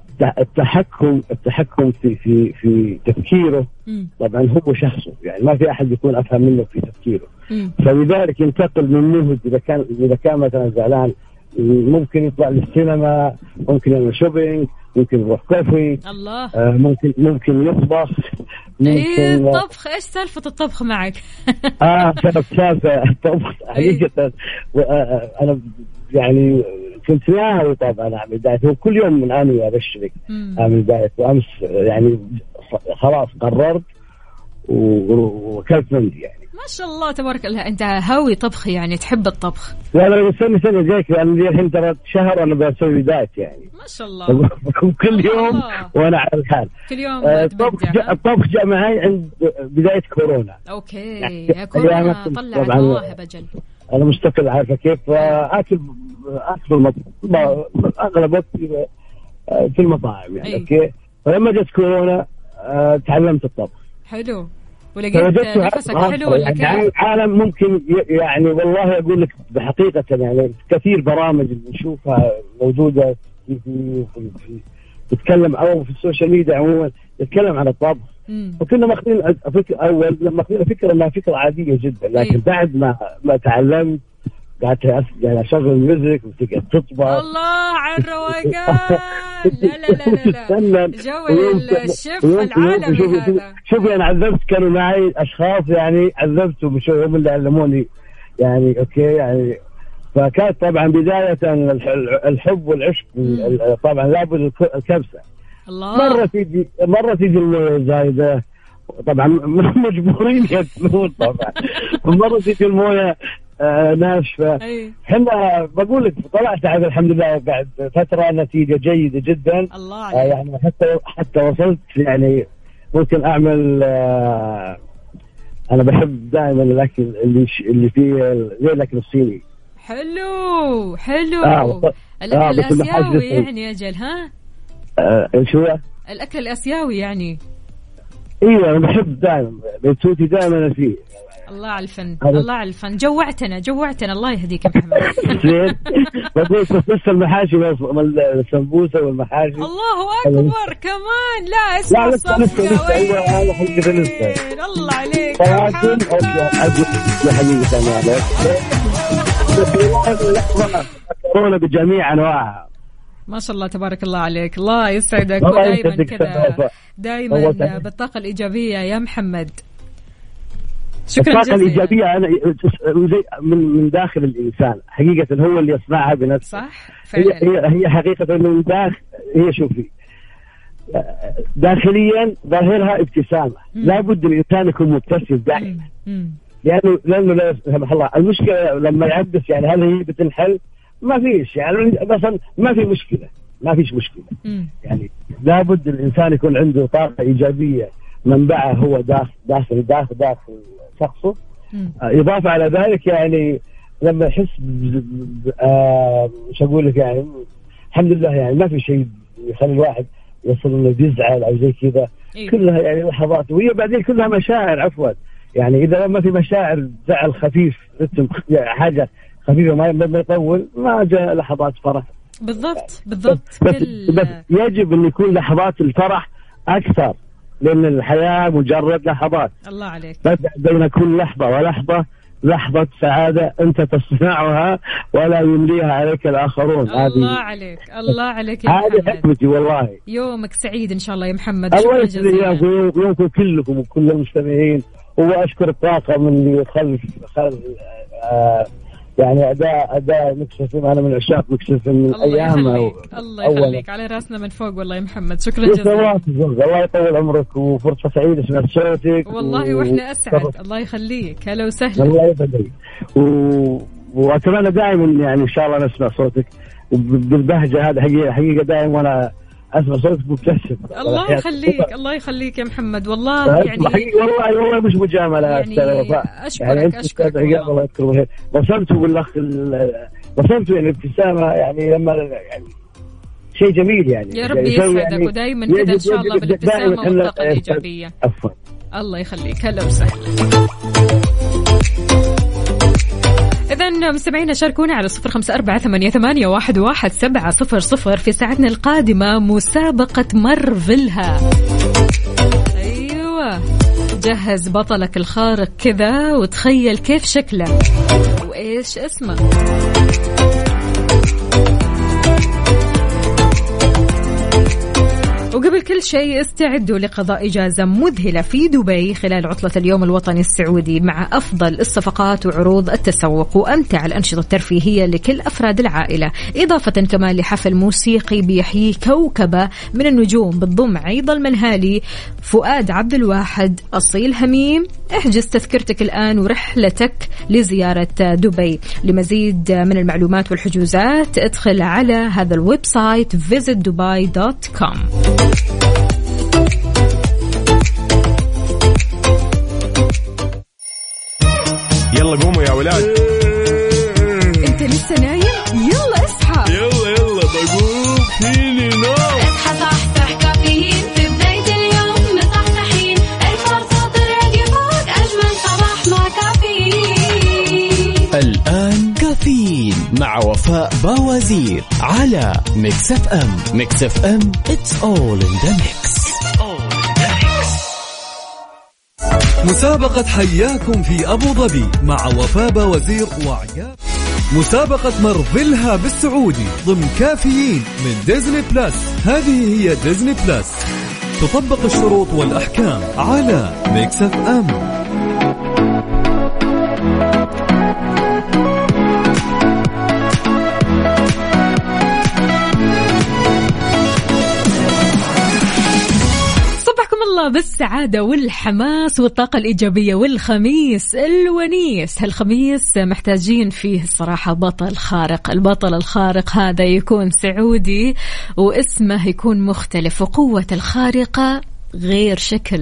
التحكم في تفكيره. طبعا هو شخصه، يعني ما في أحد يكون أفهم منه في تفكيره. فلذلك ينتقل من مود إذا كان مثلا زعلان ممكن يطلع للسينما، ممكن يعمل شوبينج، ممكن يروح كافي، الله ممكن يطبخ. الطبخ ايش سالفة الطبخ معك؟ سالفة الطبخ حقيقة. انا يعني كنت ناوي طبعا اعمل دايت، وكل يوم من اني ابشرك اعمل دايت، وامس يعني خلاص قررت وكلت مندي. يعني ما شاء الله تبارك الله، انت هاوي طبخ يعني، تحب الطبخ. لا انا بستني سنه جايك، لان الحين ترى شهر انا بسوي دايت يعني ما شاء الله. كل يوم وانا على الحال. كل يوم الطبخ جاء معي عند بدايه كورونا. اوكي يا كورونا طلعت مواهب اجل. انا مستقل، عارفه كيف، اكل اغلب وقتي في المطاعم يعني. اوكي، فلما جت كورونا تعلمت الطبخ. حلو. ولقيت نفسك حلو ولا كيف؟ يعني العالم ممكن يعني والله أقول لك بحقيقة، يعني كثير برامج نشوفها موجودة في تتكلم أو في السوشيال ميديا عموما تتكلم عن الطبخ. وكنا ماخذين فكرة أنها فكرة عادية جدا، لكن بعد ما تعلمت قعدت يعني أشغل ميوزك وتقعد تطبخ. الله على الروقان. لا جو الشيف العالمي هذا. شوفي أنا عذبت، كانوا معي أشخاص يعني عذبتهم بشوي، هم اللي علموني يعني. أوكي يعني فكانت طبعا بداية الحب والعشق. طبعا لابد الكبسة. الله. مرة تيجي الموية زايدة، طبعا مجبورين ياكلون طبعا. مرة تيجي الموية ناشفة. حنا بقول لك طلعت على الحمد لله بعد فترة نتيجة جيدة جدا. الله عليك. يعني حتى وصلت يعني ممكن أعمل أنا بحب دائما الأكل اللي فيه زي الأكل الصيني. حلو. الأكل الآسيوي يعني أجل ها؟ شو الأكل الآسيوي يعني. ايوه انا بحب دائما بيتوتي دائما فيه. الله على الفن، الله على الفن. جوعتنا الله يهديك يا محمد. بقول بس المحاشي والسمبوسه والمحاشي. الله اكبر كمان. لا اسمع الصفقه. الله عليك يا محمد. يا حبيبي انا كورونا بجميع انواعها. ما شاء الله تبارك الله عليك. الله يسعدك، ودائما كذا دائما بالطاقة الإيجابية يا محمد. شكرا الطاقة جزيلا. الإيجابية أنا من داخل الإنسان حقيقة، هو اللي يصنعها بنفسه. صح فعلا. هي حقيقة من داخل. هي شوفي داخليا ظاهرها ابتسامة. لابد الإنسان يكون مبتسم دائما، لأنه لا سمح الله المشكلة لما يعبس يعني هل هي بتنحل؟ ما فيش يعني مثلا ما في مشكلة، ما فيش مشكلة. يعني لابد الإنسان يكون عنده طاقة إيجابية منبعها هو داخل شخصه. إضافة على ذلك يعني لما يحس مش أقول لك يعني الحمد لله يعني ما في شيء يخلي الواحد يصل إنه يزعل أو زي كذا. كلها يعني لحظات، وهي بعدين كلها مشاعر. عفوا يعني إذا ما في مشاعر زعل خفيف حاجة خفيفة ما يطول، ما جاء لحظات فرح. بالضبط. بس يجب أن يكون لحظات الفرح أكثر، لأن الحياة مجرد لحظات. الله عليك. بس بين كل لحظة ولحظة لحظة سعادة أنت تصنعها ولا يمليها عليك الآخرون. الله عليك، الله عليك يا هذه محمد. حكمتي والله. يومك سعيد إن شاء الله يا محمد. الله يسعدك ويومكم كلكم وكل المستمعين. وأشكر الطاقم اللي خلف يعني أداء مكسف. أنا من عشاق مكسف من أيام. الله يخليك على راسنا من فوق والله يا محمد. شكرا جزيلا. الله يطول عمرك وفرصة سعيدة سمعت صوتك والله وإحنا أسعد. الله يخليك. هلا وسهلا. الله يبارك. وأتمنى دائما يعني إن شاء الله نسمع صوتك بالبهجة هذا. حقيقة دائما وأنا أسمع صوتك مبتسم. الله يخليك، الله يخليك يا محمد. والله يعني والله مش مجاملة يعني أشكرك الله يذكره. وصمتوا بالأخ وصمتوا يعني ابتسامة يعني لما يعني شيء جميل يعني. يا ربي يسعدك يعني ودائما كذا إن شاء الله بالابتسامة والطاقة الإيجابية. عفوا. الله يخليك. هلا وسهلا. إذن مستمعينا شاركونا على 0548811700 في ساعتنا القادمة مسابقة مرفلها. أيوة جهز بطلك الخارق كذا وتخيل كيف شكله وإيش اسمه. وقبل كل شيء استعدوا لقضاء إجازة مذهلة في دبي خلال عطلة اليوم الوطني السعودي مع أفضل الصفقات وعروض التسوق وأمتع الأنشطة الترفيهية لكل أفراد العائلة، إضافة كمان لحفل موسيقي بيحيي كوكبة من النجوم بتضم عيض المنهالي، فؤاد عبد الواحد، أصيل هميم. احجز تذكرتك الآن ورحلتك لزيارة دبي. لمزيد من المعلومات والحجوزات ادخل على هذا الويب سايت visitdubai.com. يلا قوموا يا ولاد. انت لسه نايم؟ يلا اصحى. يلا بقوم فيني نوم. اصحى صحصح كافيين في بداية اليوم مصحصحين. الفرصة تراقي فوق أجمل صباح مع كافيين. الآن كافيين مع وفاء باوزير على ميكس اف ام. ميكس اف ام it's all in the mix. مسابقة حياكم في أبو ظبي مع وفاء باوزير وعقاب. مسابقة مرفلها بالسعودي ضمن كافيين من ديزني بلس. هذه هي ديزني بلس، تطبق الشروط والأحكام على ميكس اف ام. الله بالسعادة والحماس والطاقة الإيجابية والخميس الونيس. هالخميس محتاجين فيه الصراحة بطل خارق. البطل الخارق هذا يكون سعودي واسمه يكون مختلف وقوة الخارقة غير شكل.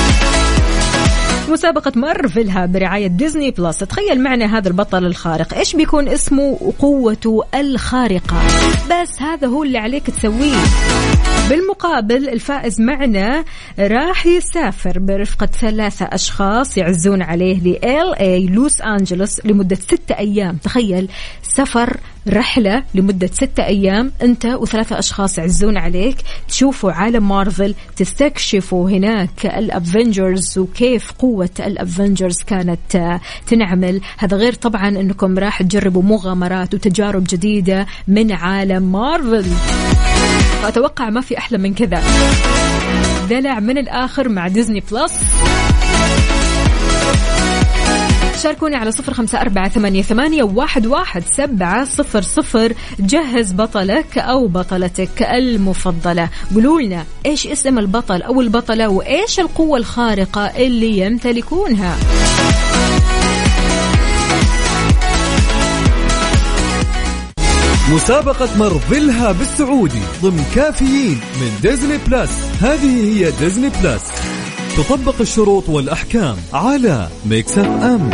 مسابقة مرفلها برعاية ديزني بلس. تخيل معنا هذا البطل الخارق إيش بيكون اسمه وقوته الخارقة، بس هذا هو اللي عليك تسويه. بالمقابل الفائز معنا راح يسافر برفقة 3 أشخاص يعزون عليه لLA لوس أنجلوس لمدة 6 أيام. تخيل سفر رحلة لمدة 6 أيام أنت و3 أشخاص يعزون عليك، تشوفوا عالم مارفل، تستكشفوا هناك الأفنجرز وكيف قوة الأفنجرز كانت تنعمل. هذا غير طبعا أنكم راح تجربوا مغامرات وتجارب جديدة من عالم مارفل. فأتوقع ما في أحلى من كذا. دلع من الآخر مع ديزني بلس. شاركوني على 0548811700. جهز بطلك أو بطلتك المفضلة. قولوا لنا إيش اسم البطل أو البطلة وإيش القوة الخارقة اللي يمتلكونها. مسابقة مرفلها بالسعودي ضمن كافيين من ديزني بلس. هذه هي ديزني بلس، تطبق الشروط والأحكام على ميكس اف ام.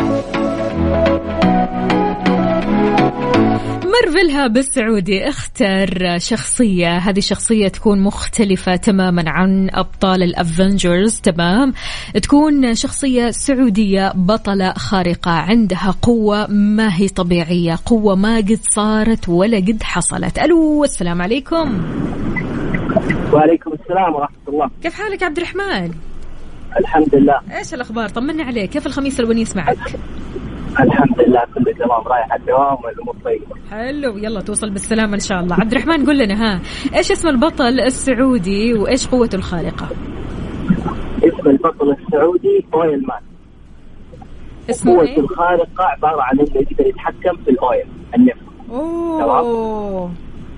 مرفلها بالسعودي اختار شخصية، هذه الشخصية تكون مختلفة تماما عن أبطال الأفنجرز. تمام، تكون شخصية سعودية بطلة خارقة عندها قوة ما هي طبيعية، قوة ما قد صارت ولا قد حصلت. ألو، السلام عليكم. وعليكم السلام ورحمة الله. كيف حالك عبد الرحمن؟ الحمد لله. إيش الأخبار؟ طمني عليك، كيف الخميس الونيس معك؟ الحمد لله كله تمام، رايح الدوام والأمور طيبة. حلو، يلا توصل بالسلامة إن شاء الله. عبد الرحمن قل لنا، إيش اسم البطل السعودي وإيش قوته الخارقة؟ اسم البطل السعودي أويل مان. اسمه قوته إيه؟ الخارقة عبارة عن إنه يقدر يتحكم في الأويل، النفط. أوه.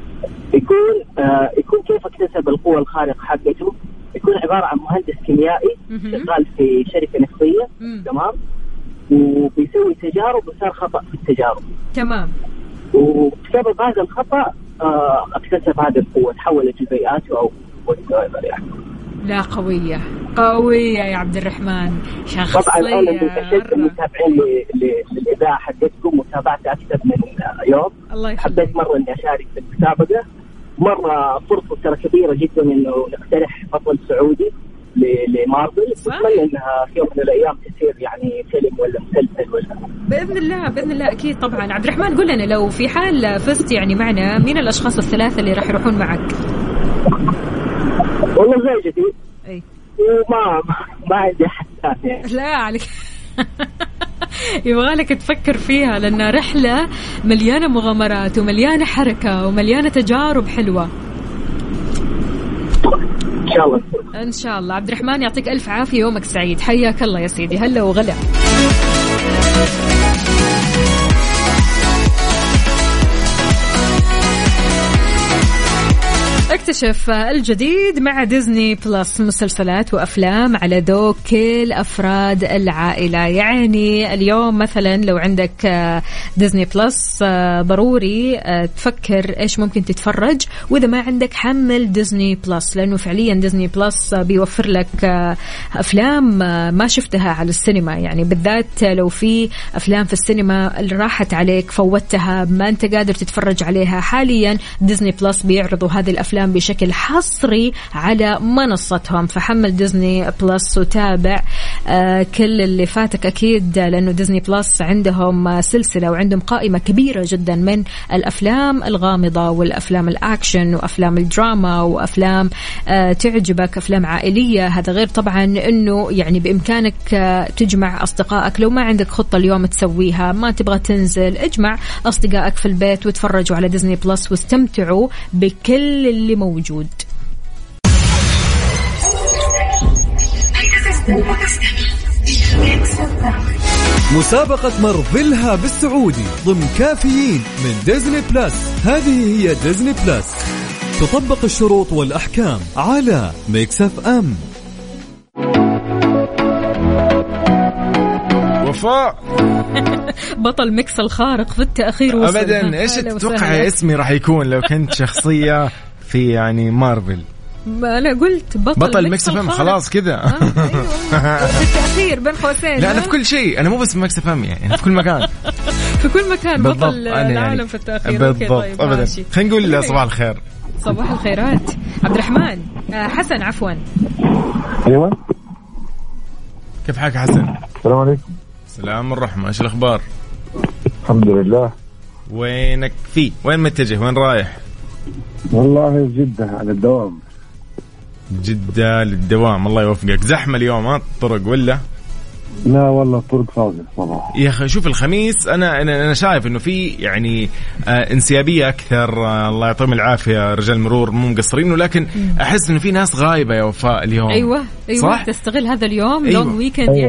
يكون كيف اكتسب القوة الخارقة حقته؟ يكون عبارة عن مهندس كيميائي شغال في شركة نفطية. تمام، وبيسوي تجارب وصار خطأ في التجارب. تمام، وبسبب هذا الخطأ اكتسب هذه القوة، تحولت جزيئاته أو يعني. لا، قوية قوية يا عبد الرحمن، شخصية. طبعا أنا من أشد المتابعين للإذاعة حقتكم، متابعتي أكثر من يوم. الله يخليك. حبيت مرة إني أشارك في المسابقة، مرة فرصة ترى كبيرة جدا إنه نقترح بطل سعودي لمارفل. أتمنى إنها في يوم من الأيام تصير يعني فيلم ولا مسلسل ولا. بإذن الله، بإذن الله، أكيد طبعا. عبد الرحمن قل لنا، لو في حال فزت يعني معنا، مين الأشخاص الثلاثة اللي راح يروحون معك؟ والله زوجتي. أي. وما عندي أحد ثاني. لا عليك. يبغالك تفكر فيها، لأن رحلة مليانة مغامرات ومليانة حركة ومليانة تجارب حلوة. إن شاء الله. إن شاء الله. عبد الرحمن يعطيك ألف عافية، يومك سعيد، حياك الله يا سيدي، هلا وغلا. اكتشف الجديد مع ديزني بلس، مسلسلات وأفلام على ذوق كل أفراد العائلة. يعني اليوم مثلا لو عندك ديزني بلس ضروري تفكر إيش ممكن تتفرج، وإذا ما عندك حمل ديزني بلس، لأنه فعليا ديزني بلس بيوفر لك أفلام ما شفتها على السينما. يعني بالذات لو في أفلام في السينما اللي راحت عليك فوتها ما أنت قادر تتفرج عليها، حاليا ديزني بلس بيعرضوا هذه الأفلام بشكل حصري على منصتهم. فحمل ديزني بلس وتابع كل اللي فاتك أكيد، لأنه ديزني بلس عندهم سلسلة وعندهم قائمة كبيرة جدا من الأفلام الغامضة والأفلام الأكشن وأفلام الدراما وأفلام تعجبك، أفلام عائلية. هذا غير طبعا أنه يعني بإمكانك تجمع أصدقائك، لو ما عندك خطة اليوم تسويها، ما تبغى تنزل، اجمع أصدقائك في البيت وتفرجوا على ديزني بلس واستمتعوا بكل اللي موجود. مسابقة مرفلها بالسعودي ضمن كافيين من ديزني بلس. هذه هي ديزني بلس، تطبق الشروط والأحكام على ميكس اف ام. وفاء بطل ميكس الخارق في التأخير وصل. أبدا. إيش تتوقع اسمي راح يكون لو كنت شخصية في يعني مارفل؟ أنا قلت بطل ميكس فم، خلاص كذا. أيوة. في التأخير بين قوسين. لا أنا في كل شيء، أنا مو بس ميكس فم، يعني في كل مكان. في كل مكان بطل العالم يعني في التأخير. بالضبط. طيب أبدا. خلينا نقول صباح الخير. صباح الخيرات عبد الرحمن. حسن عفوا. أيوة. كيف حالك حسن؟ السلام عليكم. سلام الرحمة، إيش الأخبار؟ الحمد لله. وينك وين متجه؟ وين رايح؟ والله جدة على الدوام. جدة للدوام، الله يوفقك. زحمة اليوم الطرق ولا؟ لا والله الطرق فاضية صراحة يا أخي. شوف الخميس أنا شايف إنه في يعني انسيابية أكثر. الله يعطيهم العافية رجال المرور مو مقصرين، ولكن أحس إنه في ناس غايبة يا وفاء اليوم. أيوة صح؟ تستغل هذا اليوم أيوة. لونج ويكند يعني.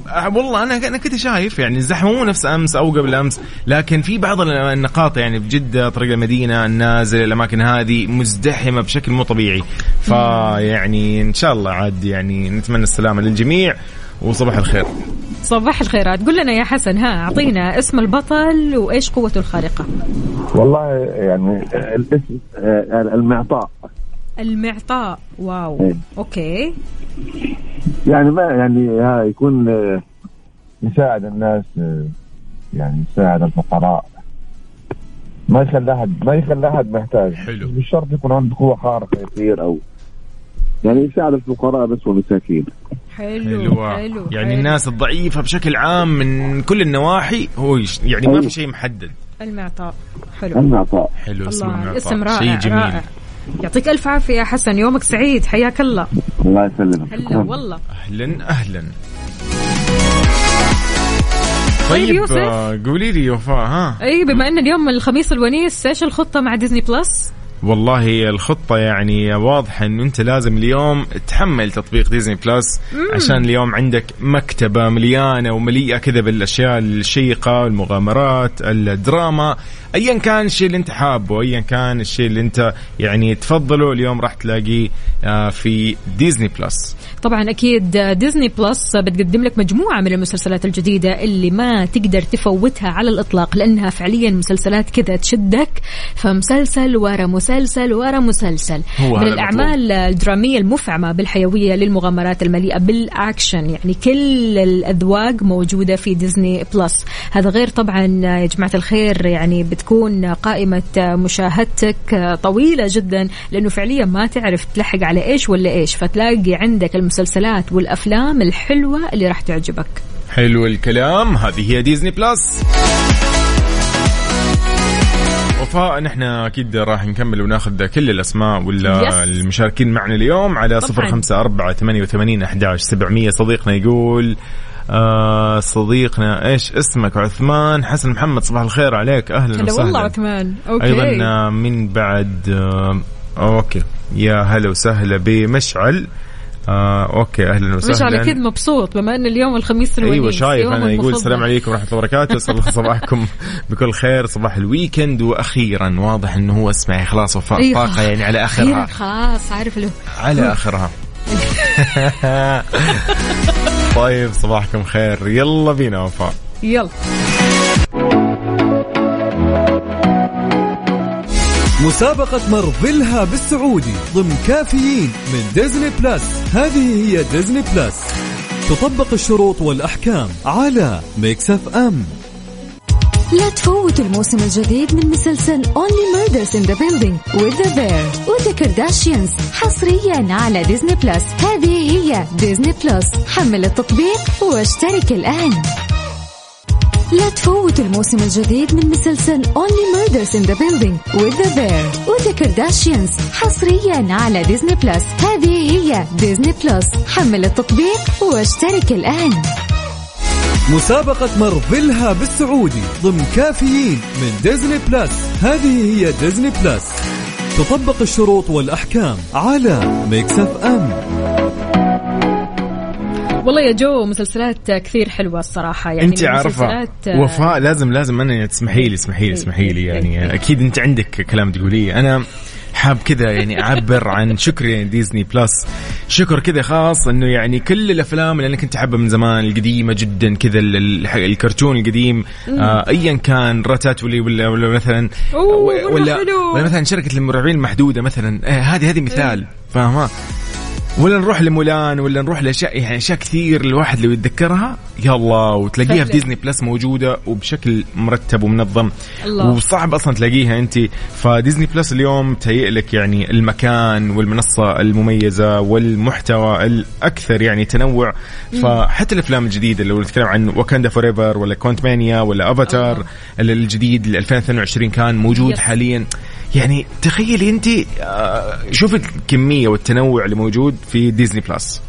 والله أنا كنت شايف يعني الزحمة مو نفس أمس أو قبل أمس، لكن في بعض النقاط يعني في جدة طريق المدينة النازل الأماكن هذه مزدحمة بشكل مو طبيعي. فيعني إن شاء الله عاد يعني نتمنى السلامة للجميع وصباح الخير. صباح الخيرات. قل لنا يا حسن، ها أعطينا اسم البطل وإيش قوته الخارقة. والله يعني الاسم المعطاء. المعطاء، واو. أوكي. يعني ما يعني يكون يساعد الناس، يعني يساعد الفقراء، ما يخلي أحد محتاج. حلو. مش شرط يكون عنده قوة خارقة يصير أو يعني يساعد الفقراء بس والمساكين. حلو. يعني الناس الضعيفة بشكل عام من كل النواحي، هو يعني ما في شيء محدد. المعطاء. حلو. المعطاء. حلو اسم المعطاء. الاسم رائع. شيء جميل. رائع. يعطيك ألف عافية يا حسن، يومك سعيد، حياك الله. الله يسلمك. هلا والله. أهلا. طيب قولي لي وفاء، ها. أي بما أن اليوم الخميس الونيس، إيش الخطة مع ديزني بلس؟ والله الخطة يعني واضحة انه انت لازم اليوم تحمل تطبيق ديزني بلس عشان اليوم عندك مكتبة مليانة ومليئة كذا بالاشياء الشيقة، المغامرات، الدراما، ايا كان الشيء اللي انت حابه، ايا كان الشيء اللي انت يعني تفضله، اليوم راح تلاقيه في ديزني بلس. طبعا اكيد ديزني بلس بتقدم لك مجموعة من المسلسلات الجديدة اللي ما تقدر تفوتها على الاطلاق، لانها فعليا مسلسلات كذا تشدك، فمسلسل ورا مسلسل ورا مسلسل، من الأعمال الدرامية المفعمة بالحيوية للمغامرات المليئة بالأكشن، يعني كل الأذواق موجودة في ديزني بلس. هذا غير طبعا يا جماعة الخير يعني بتكون قائمة مشاهدتك طويلة جدا، لأنه فعليا ما تعرف تلحق على إيش ولا إيش، فتلاقي عندك المسلسلات والأفلام الحلوة اللي راح تعجبك. حلو الكلام. هذه هي ديزني بلس. وفاء نحن أكيد راح نكمل وناخذ كل الأسماء ولا المشاركين معنا اليوم على 0548811700. صديقنا يقول صديقنا إيش اسمك؟ عثمان حسن محمد، صباح الخير عليك. أهلا وسهلا. والله عثمان. أوكي. أيضا من بعد أوكي يا هلا وسهلا بمشعل. اوكي اهلا وسهلا. مشعل اكيد مبسوط بما ان اليوم الخميس الونيس. ايوه شايف انا. يقول السلام عليكم ورحمه الله وبركاته، اسال الله صباحكم بكل خير، صباح الويكند. واخيرا واضح انه هو اسمعي خلاص وفاء. أيوة. طاقه يعني على اخرها خلاص، عارف له على اخرها. طيب صباحكم خير، يلا بينا وفاء. يلا. مسابقة مرفلها بالسعودي ضمن كافيين من ديزني بلس. هذه هي ديزني بلس، تطبق الشروط والأحكام على ميكس اف ام. لا تفوتوا الموسم الجديد من مسلسل Only Murders in the Building with the Bear وذا كارداشيانز حصريا على ديزني بلس. هذه هي ديزني بلس، حمل التطبيق واشترك الآن. لا تفوتوا الموسم الجديد من مسلسل Only Murders in the Building with the Bear وذا كارداشيانز حصريا على ديزني بلس. هذه هي ديزني بلس، حمل التطبيق واشترك الآن. مسابقة مرفلها بالسعودي ضمن كافيين من ديزني بلس. هذه هي ديزني بلس، تطبق الشروط والأحكام على ميكس اف ام. والله يا جو مسلسلات كثير حلوة الصراحة، يعني انت عارفة وفاء لازم انا تسمحي لي يعني اكيد انت عندك كلام تقوليه. انا حاب كذا يعني أعبر عن شكري ديزني بلس، شكر كذا خاص إنه يعني كل الأفلام اللي أنا كنت أحبها من زمان القديمة جدا كذا، الكرتون القديم أيا كان راتات ولا مثلا ولا مثلا شركة المرعبين المحدودة مثلا، هذه مثال فاهمة، ولا نروح لمولان ولا نروح لأشياء يعني أشياء كثير الواحد لو يتذكرها يلا وتلاقيها في ديزني بلس موجودة وبشكل مرتب ومنظم الله. وصعب أصلا تلاقيها أنت. فديزني بلس اليوم تهيئ لك يعني المكان والمنصة المميزة والمحتوى الأكثر يعني تنوع. فحتى الأفلام الجديدة لو نتكلم عن واكاندا فوريفر ولا كونتمانيا ولا أفاتار الجديد 2022 كان موجود حاليا. يعني تخيلي أنت شوف الكمية والتنوع اللي موجود في ديزني بلس.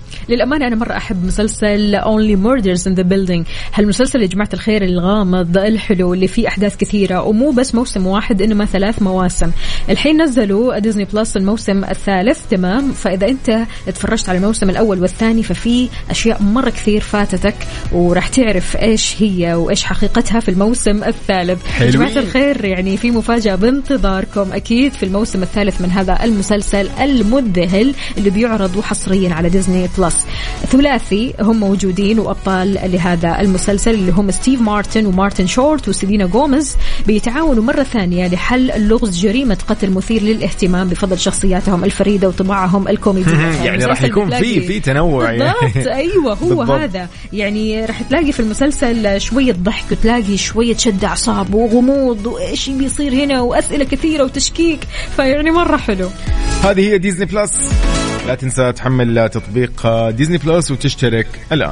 للأمانة أنا مرة أحب مسلسل Only Murders in the Building. هالمسلسل يا جماعة الخير الغامض الحلو اللي فيه أحداث كثيرة ومو بس موسم واحد إنما 3 مواسم. الحين نزلوا ديزني بلس الموسم الثالث تمام. فإذا أنت اتفرجت على الموسم الأول والثاني ففي أشياء مرة كثير فاتتك وراح تعرف إيش هي وإيش حقيقتها في الموسم الثالث. يا جماعة الخير يعني في مفاجأة بانتظاركم أكيد في الموسم الثالث من هذا المسلسل المذهل اللي بيعرض حصريا على ديزني بلس. ثلاثي هم موجودين وأبطال لهذا المسلسل اللي هم ستيف مارتن ومارتن شورت وسيلينا غوميز بيتعاونوا مرة ثانية لحل اللغز جريمة قتل مثير للاهتمام بفضل شخصياتهم الفريدة وطباعهم الكوميدي. يعني راح يكون في تنوع بالضبط. أيوة هو بالضبط. هذا يعني راح تلاقي في المسلسل شوية ضحك وتلاقي شوية شد أعصاب وغموض وإيش بيصير هنا وأسئلة كثيرة وتشكيك. فيعني مرة حلو. هذه هي ديزني بلس. لا تنسى تحمل تطبيق ديزني بلس وتشترك الآن.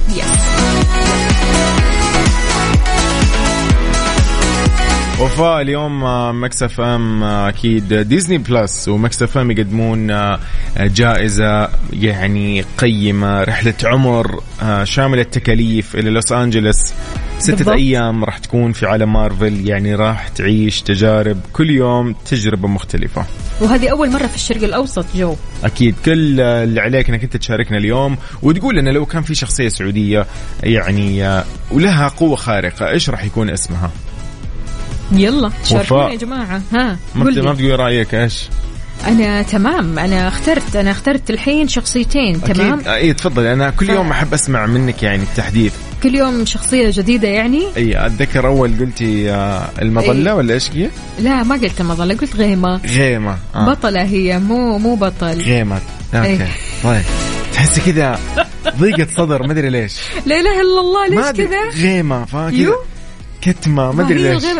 وفاء اليوم مكس اف ام اكيد ديزني بلس ومكس اف ام يقدمون جائزة يعني قيمة، رحلة عمر شاملة تكاليف إلى لوس أنجلس 6 أيام راح تكون في عالم مارفل. يعني راح تعيش تجارب كل يوم تجربة مختلفة، وهذه أول مرة في الشرق الأوسط جو. أكيد كل اللي عليك أنك أنت تشاركنا اليوم وتقول لنا لو كان في شخصية سعودية يعني ولها قوة خارقة إيش راح يكون اسمها. يلا شاركونا يا جماعة. ها ما بتقول رأيك إيش؟ أنا تمام. أنا اخترت الحين شخصيتين. تمام. إيه تفضل. أنا كل يوم أحب أسمع منك يعني التحديث. كل يوم شخصية جديدة يعني. إيه أتذكر أول قلتي المظلة. إيه؟ ولا إيش هي؟ لا ما قلت المظلة، قلت غيمة. بطلة هي مو بطل. غيمة. أوكي. إيه؟ طيب تحسي كذا ضيقة صدر ما أدري ليش. لا إله إلا الله ليش كذا؟ غيمة فكذا كتمة ما أدري ليش.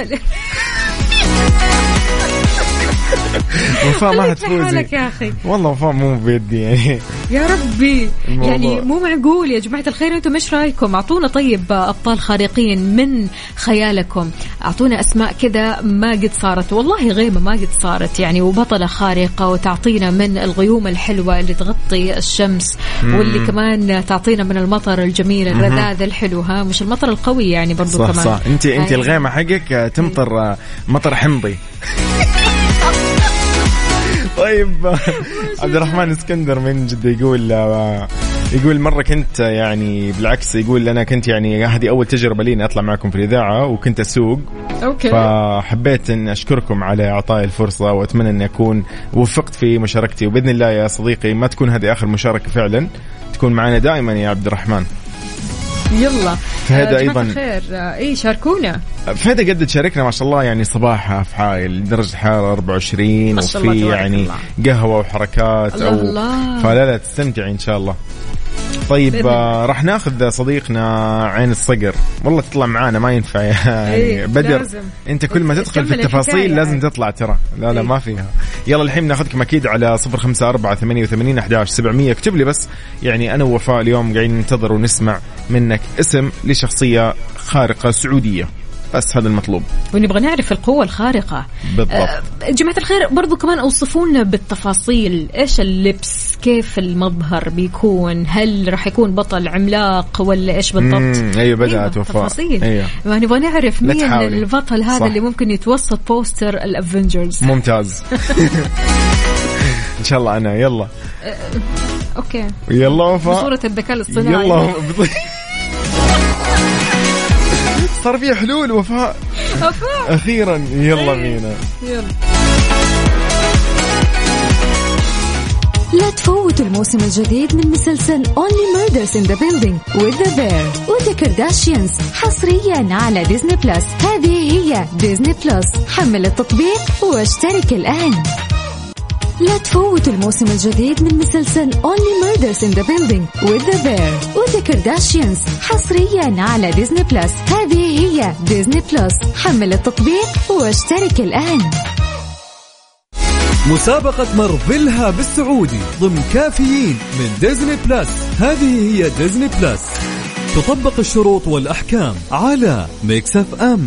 وفاء ما هتفوزي يا أخي. والله وفاء مو بيدي يعني. يا ربي يعني مو معقول يا جماعة الخير. أنتم مش رأيكم؟ أعطونا طيب أبطال خارقين من خيالكم، أعطونا أسماء كذا ما قد صارت. والله غيمة ما قد صارت يعني، وبطلة خارقة وتعطينا من الغيوم الحلوة اللي تغطي الشمس واللي كمان تعطينا من المطر الجميل الرذاذ الحلو. ها مش المطر القوي يعني برضو صح كمان. صح. أنت الغيمة حقك تمطر مطر حمضي. طيب عبد الرحمن اسكندر من جدة يقول مرة كنت يعني بالعكس، يقول أنا كنت يعني هذه أول تجربة لي أطلع معكم في الإذاعة وكنت أسوق. أوكي. فحبيت أن أشكركم على إعطائي الفرصة وأتمنى أن أكون وفقت في مشاركتي، وبإذن الله يا صديقي ما تكون هذه آخر مشاركة فعلا، تكون معنا دائما يا عبد الرحمن. يلا فهذا أيضا خير. إيه شاركونا. فهذا قد تشاركنا ما شاء الله يعني صباحها أفعال درجة حرارة 24 وفي يعني قهوة وحركات فلا تستمتع إن شاء الله. طيب راح ناخذ صديقنا عين الصقر. والله تطلع معانا ما ينفع يعني بدر لازم. انت كل ما تدخل في التفاصيل لازم تطلع ترى. لا ما فيها. يلا الحين ناخذكم اكيد على 0548811700. اكتب لي بس يعني انا ووفاء اليوم قاعدين ننتظر ونسمع منك اسم لشخصية خارقة سعودية، بس هذا المطلوب، ونبغى نعرف القوة الخارقة بالضبط. جماعة الخير برضو كمان أوصفونا بالتفاصيل، إيش اللبس، كيف المظهر بيكون، هل راح يكون بطل عملاق ولا إيش بالضبط. أيوة بدأت وفاء. تفاصيل. أيوة. ما نبغى نعرف مين البطل هذا صح. اللي ممكن يتوسط بوستر الأفنجرز. ممتاز. إن شاء الله أنا يلا. أوكي. يلا وفاء. بصورة الذكاء الاصطناعي. يلا. صار فيه حلول وفاء أخيرا. يلا بينا. لا تفوتوا الموسم الجديد من مسلسل Only Murders in the Building with the Bear وذا كارداشيانز حصريا على ديزني بلس. هذه هي ديزني بلس، حمل التطبيق واشترك الآن. لا تفوتوا الموسم الجديد من مسلسل Only Murders in the Building with the Bear وذا كارداشيانز حصريا على ديزني بلس. هذه هي ديزني بلس، حمل التطبيق واشترك الآن. مسابقة مارفلها بالسعودي ضمن كافيين من ديزني بلس. هذه هي ديزني بلس، تطبق الشروط والأحكام على ميكس اف ام.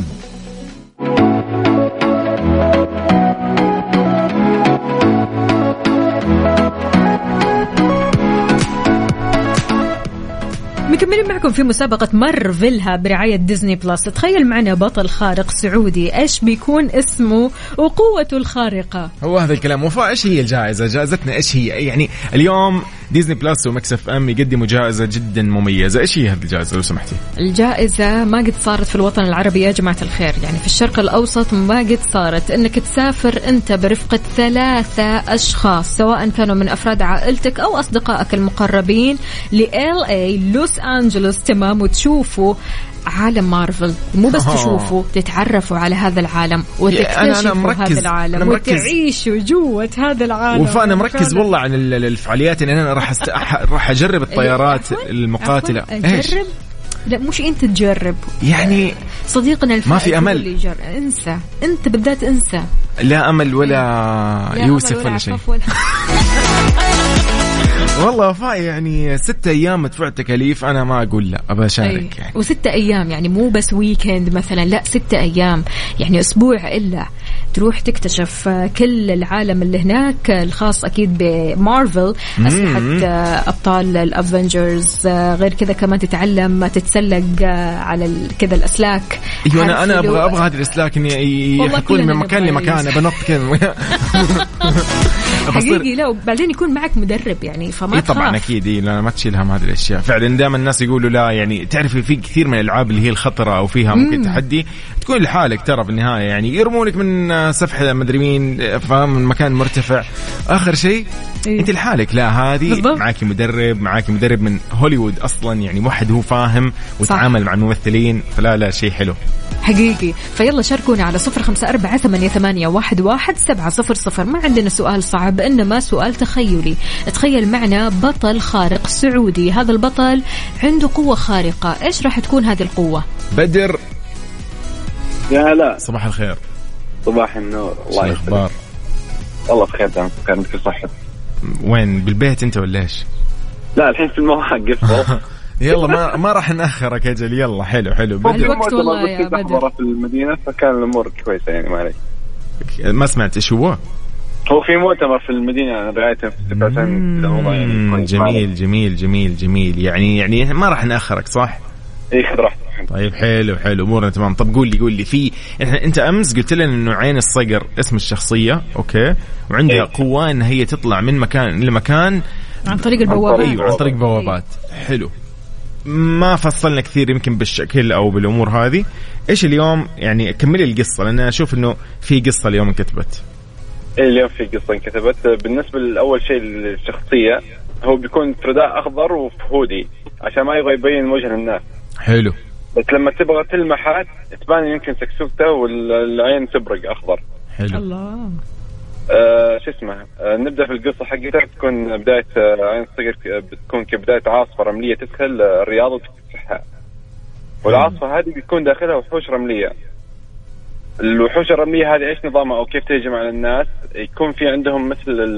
معاكم في مسابقة مارفلها برعاية ديزني بلس. تخيل معنا بطل خارق سعودي، إيش بيكون اسمه وقوته الخارقة؟ هو هذا الكلام. وفاء إيش هي الجائزة؟ جائزتنا إيش هي؟ يعني اليوم ديزني بلس ومكس اف ام يقدموا جائزة جدا مميزة. إيش هي هذه الجائزة لو سمحتي؟ الجائزة ما قد صارت في الوطن العربي يا جماعة الخير، يعني في الشرق الأوسط ما قد صارت، إنك تسافر أنت برفقة 3 أشخاص سواء كانوا من أفراد عائلتك أو أصدقائك المقربين لLA لوس أنجلوس، تمام، وتشوفوا عالم مارفل. مو بس تشوفوا، تتعرفوا على هذا العالم وتكتشفوا هذا العالم وتعيشوا جوة هذا العالم. وفأنا مركز والله عن الفعاليات، إن أنا راح أجرب الطيارات المقاتلة. أجرب؟ لا مش أنت تجرب، يعني صديقنا ما في أمل. انسى أنت بالذات، انسى. لا أمل ولا يوسف ولا شيء. والله وفاء يعني 6 أيام مدفوع تكاليف، أنا ما أقول لا، أبى أشارك يعني. و6 أيام يعني مو بس ويكند مثلا، لا 6 أيام يعني أسبوع إلا تروح تكتشف كل العالم اللي هناك، الخاص أكيد بمارفل، أسلحة أبطال الأفنجرز، غير كذا كمان تتعلم تتسلق على كذا الأسلاك. أيوة أنا أبغى هذه الأسلاك إني يحطوني من مكان لمكان، بنط كذا حقيقي. لا وبعدين يكون معك مدرب يعني، فما تخاف. طبعا أكيد لا ما تشيل هم هذه الأشياء فعلا. دائما الناس يقولوا لا، يعني تعرفي في كثير من الألعاب اللي هي الخطرة أو فيها ممكن تحدي تكون لحالك ترى في النهاية، يعني يرمونك من سفح مدري مين، فاهم، من مكان مرتفع، آخر شيء أنت لحالك. لا هذه معاكي مدرب من هوليوود أصلا، يعني واحد هو فاهم وتعامل مع الممثلين، فلا شيء حلو حقيقي. فيلا شاركونا على 0548811700. ما عندنا سؤال صعب، إنما سؤال تخيلي. تخيل معنا بطل خارق سعودي، هذا البطل عنده قوة خارقة، إيش راح تكون هذه القوة؟ بدر يا هلا، صباح الخير. صباح النور. الله الأخبار؟ والله بخير، كانت في صحة. وين بالبيت أنت ولا إيش؟ لا الحين في المواقف. يلا ما راح نأخرك أجل. يلا حلو بدر. الوقت والله يا بدر في المدينة، فكان الأمور كويسة يعني. ما عليك. ما سمعت إيش هو في مؤتمر في المدينة رعاية في يعني. جميل يعني ما راح نأخرك صح؟ إيه خذ راحتك. طيب حلو أمورنا تمام. طب قول لي في أنت أمس قلت لنا إنه عين الصقر اسم الشخصية، أوكي، وعندها قوة إن هي تطلع من مكان لمكان عن طريق البوابات. أيوة عن طريق بوابات. حلو، ما فصلنا كثير يمكن بالشكل أو بالأمور هذه. إيش اليوم يعني كملي القصة، لأن أشوف إنه في قصة اليوم انكتبت. اليوم في قصة انكتبت. بالنسبة لأول شيء للشخصية، هو بيكون رداء أخضر وفهودي عشان ما يبغى يبين وجه الناس. حلو. بس لما تبغى تلمحات تبان يمكن سكسوكته والعين تبرق أخضر. حلو. الله. شو اسمه، نبدأ في القصة حقتها. تكون بداية عين الصقر بتكون كبداية عاصفة رملية تدخل الرياض وتفتحها، والعاصفة هذه بيكون داخلها وحوش رملية. الوحوش الرملية هذه إيش نظامها أو كيف تهجم على الناس؟ يكون في عندهم مثل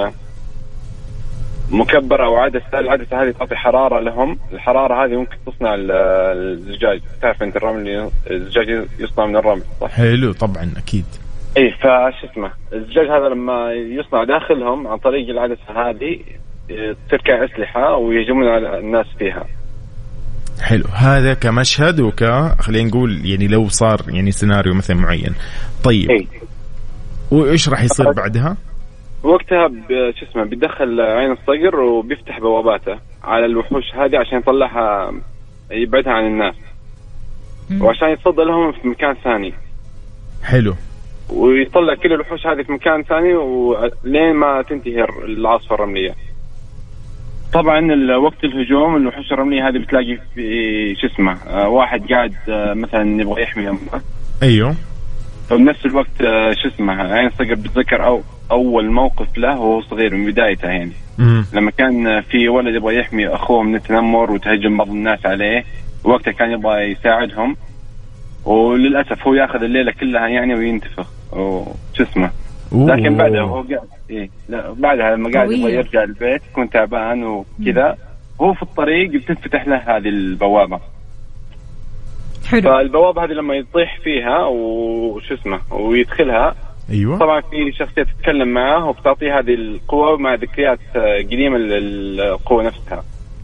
مكبر أو عدسة. العدسة هذه تعطي حرارة لهم، الحرارة هذه ممكن تصنع الزجاج. تعرف أنت الرمل، الزجاج يصنع من الرمل صح؟ حلو طبعا أكيد. إيه فش اسمه، الزجاج هذا لما يصنع داخلهم عن طريق العدسة هذه تركع أسلحة ويهجمون على الناس فيها. حلو، هذا كمشهد خلينا نقول يعني لو صار يعني سيناريو مثلا معين. طيب إيه. وإيش راح يصير بعدها؟ وقتها شو اسمه بيدخل عين الصقر وبيفتح بواباته على الوحوش هذه عشان يطلعها يبعدها عن الناس وعشان يتصدى لهم في مكان ثاني. حلو. ويطلع كل الوحوش هذه في مكان ثاني ولين ما تنتهي العاصفة الرملية. طبعا وقت الهجوم الوحوش الرملية هذه بتلاقي في شو اسمه واحد قاعد مثلا يبغى يحمي أمه. أيوه. وبنفس الوقت شو اسمه عين الصقر بتذكر أول موقف له وهو صغير من بدايته يعني. لما كان في ولد يبغى يحمي أخوه من التنمر وتهجم بعض الناس عليه، وقتها كان يبغى يساعدهم وللأسف هو يأخذ الليلة كلها يعني وينتفخ وشو اسمه. لكن بعدها هو قاعد بعدها لما قاعد يبغى يرجع البيت يكون تعبان وكذا، هو في الطريق بتنفتح له هذه البوابة. حلو. فالبوابة هذه لما يطيح فيها وشو اسمه ويدخلها، أيوة. طبعا في شخصية تتكلم معه وبتعطيه هذه القوة مع ذكريات قديمة للقوة نفسها.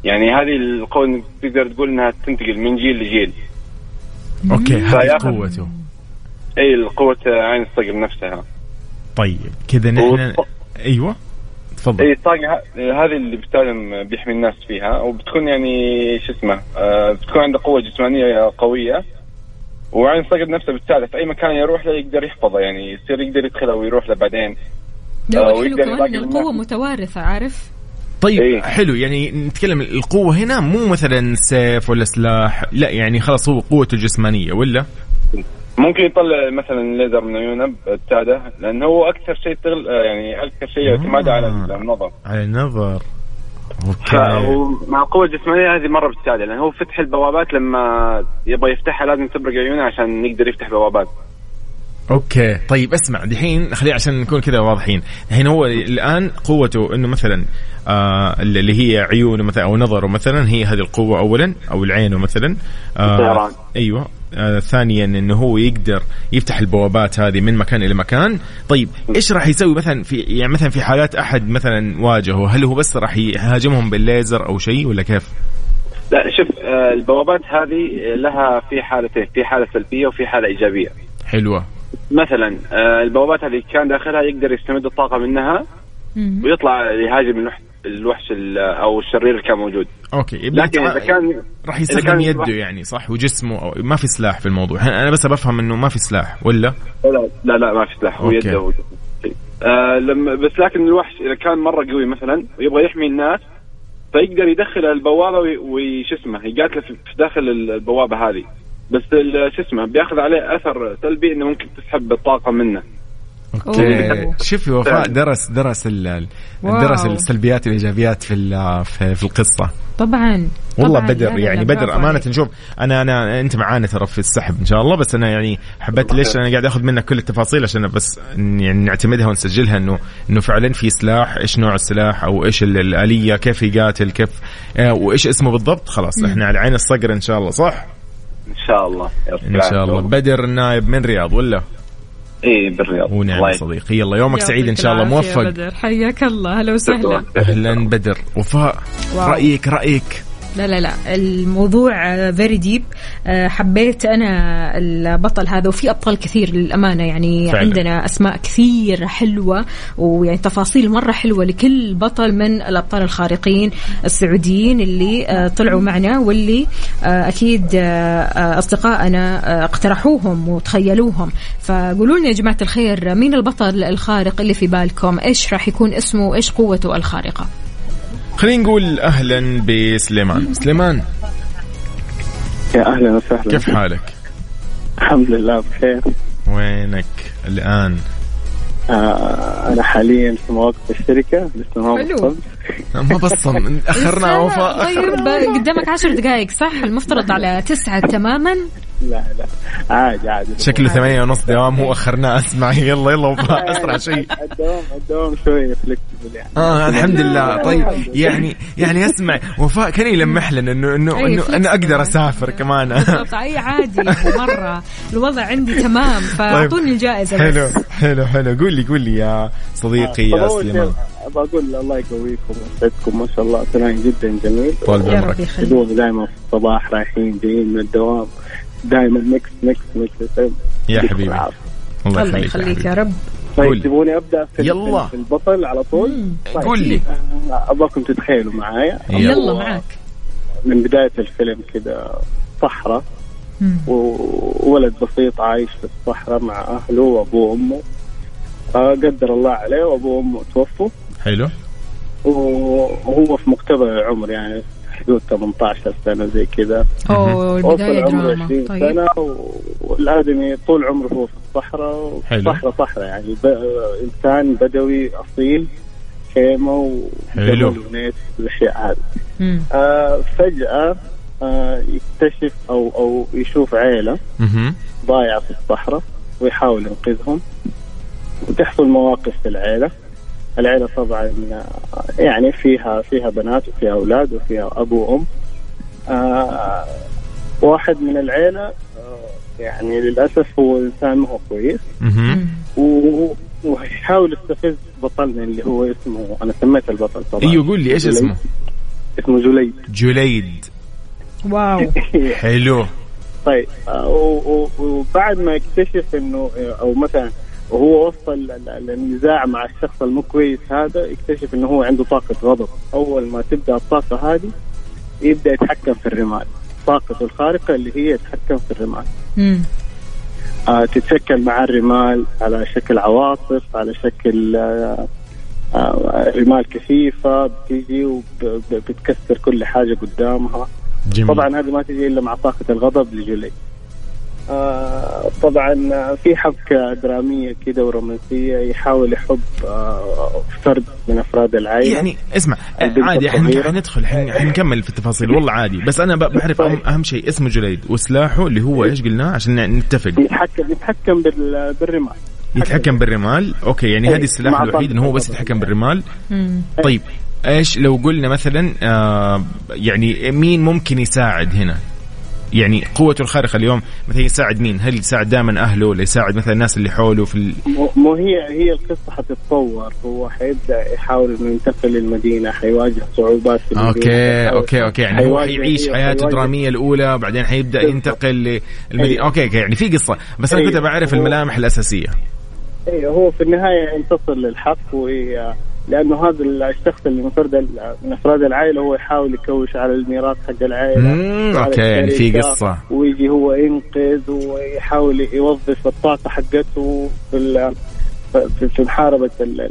يعني هذه القوة تقدر تقول انها تنتقل من جيل لجيل. اوكي هذه قوته. اي القوة عين الصقر نفسها. طيب كذا نحن ايوه تفضل. اي الطاقة هذه اللي بيستخدم بيحمي الناس فيها، وبتكون يعني شو اسمه بتكون عنده قوة جسمانية قوية، وعين الصقر نفسه بتساعده في اي مكان يروح له يقدر يحفظه، يعني يصير يقدر يدخله ويروح له بعدين. ويقدر كمان القوة متوارثة عارف. طيب إيه؟ حلو، يعني نتكلم القوة هنا مو مثلا سيف ولا سلاح، لا يعني خلاص هو قوته الجسمانية، ولا ممكن يطلع مثلا ليزر من عيونه بتساعده، لأنه هو أكثر شيء يعني أكثر شيء يعتمد على النظر. على النظر. مع القوة الجسمانية هذه مرة بتساعده، لأنه هو فتح البوابات لما يبغى يفتحها لازم تبرق عيونه عشان يقدر يفتح بوابات. اوكي طيب اسمع دحين خلي عشان نكون كذا واضحين. الحين هو الان قوته انه مثلا اللي هي عيونه مثلا او نظره مثلا، هي هذه القوه اولا، او العين مثلا ايوه. ثانيا انه هو يقدر يفتح البوابات هذه من مكان الى مكان. طيب ايش راح يسوي مثلا في يعني مثلا في حالات احد مثلا واجهه، هل هو بس راح يهاجمهم بالليزر او شيء ولا كيف؟ لا شوف البوابات هذه لها في حالتين، في حالة سلبية وفي حالة إيجابية. حلوة. مثلا البوابات هذه كان داخلها يقدر يستمد الطاقة منها ويطلع يهاجم الوحش أو الشرير اللي كان موجود. أوكي. لكن إذا كان راح يستخدم يده يعني صح، وجسمه أو ما في سلاح في الموضوع. أنا بس بفهم إنه ما في سلاح ولا؟ لا ما في سلاح، هو يده لما بس. لكن الوحش إذا كان مرة قوي مثلا ويبغى يحمي الناس فيقدر يدخل البوابة وش اسمه يقاتل في داخل البوابة هذه، بس شو اسمه بياخذ عليه أثر سلبي إنه ممكن تسحب الطاقة منه. اوكي شوفي وفاء درس السلبيات والايجابيات في القصه. طبعا والله بدر يعني بدر امانه. نشوف انا انت معانا ترى في السحب ان شاء الله، بس انا يعني حبيت ليش انا قاعد اخذ منك كل التفاصيل عشان بس يعني نعتمدها ونسجلها انه فعلا في سلاح، ايش نوع السلاح او ايش الآلية، كيف يقاتل، كيف وايش اسمه بالضبط. خلاص احنا على عين الصقر ان شاء الله. صح ان شاء الله ان شاء الله. بدر النائب من رياض ولا؟ ايه بالرياض. ونعم صديقي. يلا يومك سعيد ان شاء الله. موفق. بدر حياك الله. هلا وسهلا. اهلا بدر. وفاء رايك؟ لا الموضوع very deep. حبيت أنا البطل هذا، وفي أبطال كثير للأمانة يعني فعلا. عندنا أسماء كثير حلوة ويعني تفاصيل مرة حلوة لكل بطل من الأبطال الخارقين السعوديين اللي طلعوا معنا، واللي أكيد أصدقائنا اقترحوهم وتخيلوهم. فقولوا لنا يا جماعة الخير مين البطل الخارق اللي في بالكم، إيش راح يكون اسمه وإيش قوته الخارقة؟ خلينا نقول أهلا بسليمان. يا أهلا وسهلا. كيف حالك؟ الحمد لله بخير. وينك الآن؟ أنا حاليا في مواقف الشركة لسه ما بصم أخرنا وفاء. طيب قدامك 10 دقائق صح؟ المفترض على 9 تماما. لا عادي شكله 8:30 دوام هو أخرنا. اسمعي يلا وفاء أسرع شيء. الدوام شوية فلكسبل يعني. الحمد لله. طيب يعني اسمع وفاء كان يلمح لنا إنه أنا أقدر أسافر كمان. أي عادي مرة الوضع عندي تمام، فأعطوني الجائزة. حلو. قولي يا صديقي يا سليمان. بقول الله يقويكم ويسعدكم ما شاء الله. ترى جدا جميل. طول بعمرك. دائما في الصباح رايحين جايين من الدوام، دائما ميكس يا حبيبي. الله يخليك يا رب. طيب تبوني أبدأ في البطل على طول؟ طيب. قول لي. أبغاكم تتخيلوا معايا. يلا معاك. من بداية الفيلم كده صحراء، وولد بسيط عايش في الصحراء مع أهله وأبوه وأمه. قدر الله عليه وأبوه وأمه توفوا. حلو. وهو في مقتبل العمر يعني حدود 18 سنة زي كذا. البداية دراما. 20 سنة والآدمي طول عمره هو في الصحراء. صحراء يعني إنسان بدوي أصيل، خيمة وجبل ونيت والأشياء هذه. فجأة يكتشف أو يشوف عائلة ضايعة في الصحراء ويحاول ينقذهم، وتحصل مواقف في العائلة طبعا يعني فيها بنات وفيها أولاد وفيها أبو وأم. واحد من العائلة يعني للأسف هو إنسان ما هو كويس، ويحاول يستفز بطلنا اللي هو اسمه، أنا سميت البطل طبعا. يقول لي إيش اسمه؟ اسمه جوليد. جوليد، واو حلو. طيب وبعد ما يكتشف انه او مثلا وهو وصل للنزاع مع الشخص المو كويس هذا، يكتشف انه هو عنده طاقة غضب. اول ما تبدأ الطاقة هذه يبدأ يتحكم في الرمال، طاقته الخارقة اللي هي يتحكم في الرمال. تتشكل مع الرمال على شكل عواصف، على شكل رمال كثيفة بتيجي وبتكسر كل حاجة قدامها. جميل. طبعا هذه ما تجي إلا مع طاقة الغضب لجولي. طبعا في حبكة درامية كده ورومانسية، يحاول يحب فرد من أفراد العائلة. يعني اسمع عادي، حندخل حنكمل في التفاصيل والله عادي، بس أنا بعرف أهم شيء اسمه جوليد وسلاحه اللي هو إيش قلنا عشان نتفق. يتحكم بالرمال. يتحكم بالرمال، أوكي. يعني هذه السلاح الوحيد إنه هو بس يتحكم بالرمال. طيب إيش لو قلنا مثلا يعني مين ممكن يساعد هنا؟ يعني قوته الخارقة اليوم مثلا يساعد مين؟ هل يساعد دائما أهله ولا يساعد مثلا الناس اللي حوله في مو هي القصة حتتطور. هو حيبدأ يحاول إنه ينتقل للمدينة، حيواجه صعوبات في المدينة. أوكي. يعني هو حيعيش حياته الدرامية الأولى، بعدين حيبدأ ينتقل للمدينة. أوكي يعني في قصة، بس أنا كنت بعرف الملامح الأساسية. هو في النهاية ينتصر للحق، لأنه هذا الشخص اللي من أفراد العائلة هو يحاول يكوش على الميراث حق العائلة. أوكي يعني في قصة، ويجي هو ينقذ ويحاول يوظف الطاقة حقته في محاربة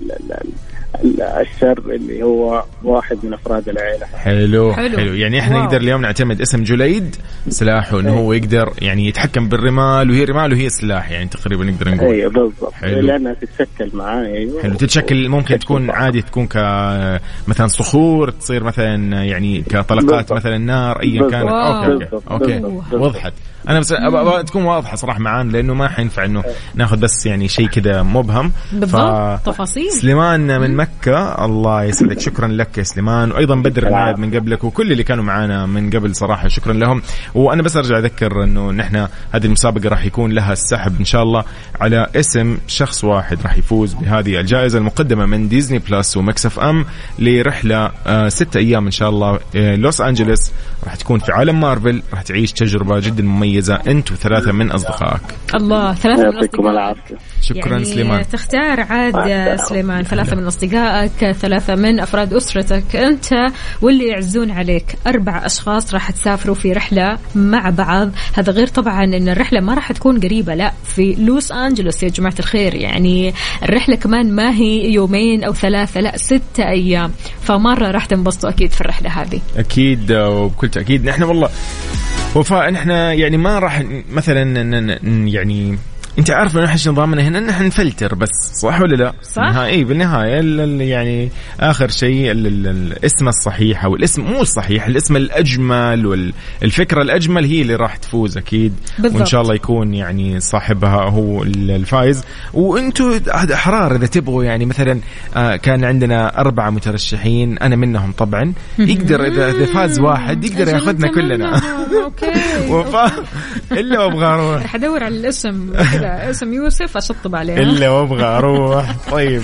الشر اللي هو واحد من أفراد العائلة. حلو. يعني إحنا نقدر اليوم نعتمد اسم جوليد سلاحه إنه هو يقدر يعني يتحكم بالرمال، وهي رمال وهي سلاح، يعني تقريبا نقدر نقول. أيوة بالضبط، لأنها تتشكل معاه. أيوة. حلو. تتشكل ممكن تكون عادي، تكون مثلا صخور، تصير مثلا يعني كطلقات مثلا نار أي كانت. أوكي. وضحت. أنا بس أبغى تكون واضحة صراحة معانا، لأنه ما حينفع إنه ناخذ بس يعني شيء كذا مبهم. تفاصيل. سليمان من مكة، الله يسعدك، شكرا لك يا سليمان، وأيضا بدر المعاد من قبلك، وكل اللي كانوا معانا من قبل صراحة شكرا لهم. وأنا بس أرجع أذكر إنه نحن هذه المسابقة راح يكون لها السحب إن شاء الله على اسم شخص واحد راح يفوز بهذه الجائزة المقدمة من ديزني بلس وميكس اف ام لرحلة 6 أيام إن شاء الله لوس أنجلوس. راح تكون في عالم مارفل، راح تعيش تجربة جدا مميزة أنت و3 من أصدقائك. الله، 3 من أصدقائك. شكرا يعني سليمان. تختار عاد سليمان 3 من أصدقائك، 3 من أفراد أسرتك أنت واللي يعزون عليك. 4 أشخاص راح تسافروا في رحلة مع بعض. هذا غير طبعا أن الرحلة ما راح تكون قريبة، لا، في لوس أنجلوس يا جماعة الخير. يعني الرحلة كمان ما هي يومين أو 3، لا 6 أيام. فمرة راح تنبسطوا أكيد في الرحلة هذه. أكيد وبكل تأكيد. نحن والله وفاء نحن يعني ما راح مثلا يعني انت عارف انه ايش نظامنا هنا، نحن نفلتر بس، صح ولا لا؟ صح. بالنهايه يعني اخر شيء الاسم الصحيح او الاسم مو الصحيح، الاسم الاجمل والفكره الاجمل هي اللي راح تفوز اكيد. بالضبط. وان شاء الله يكون يعني صاحبها هو الفائز. وانتم احرار اذا تبغوا، يعني مثلا كان عندنا 4 مترشحين، انا منهم طبعا. يقدر اذا فاز واحد يقدر ياخذنا كلنا. اوكي. وفاء الا ابغى اروح، راح ادور على الاسم اسم يوسف أشطب عليه. إلا وابغى أروح. طيب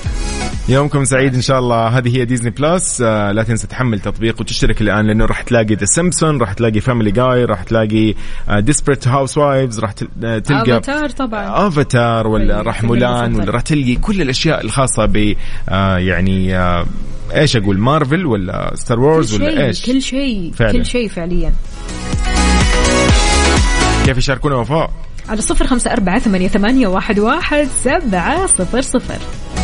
يومكم سعيد إن شاء الله. هذه هي ديزني بلس. لا تنسى تحمل تطبيق وتشترك الآن، لأنه راح تلاقي ذا سيمبسون، راح تلاقي فاميلي جاي، راح تلاقي ديسبريت هاوس وايفز، راح تلقى أفاتار طبعا، أفاتار، ولا راح مولان، ولا راح تلقي كل الأشياء الخاصة ب يعني إيش أقول، مارفل ولا ستار وورز ولا إيش، كل شيء فعليا. كيف يشاركونا وفاء؟ على 0548811700.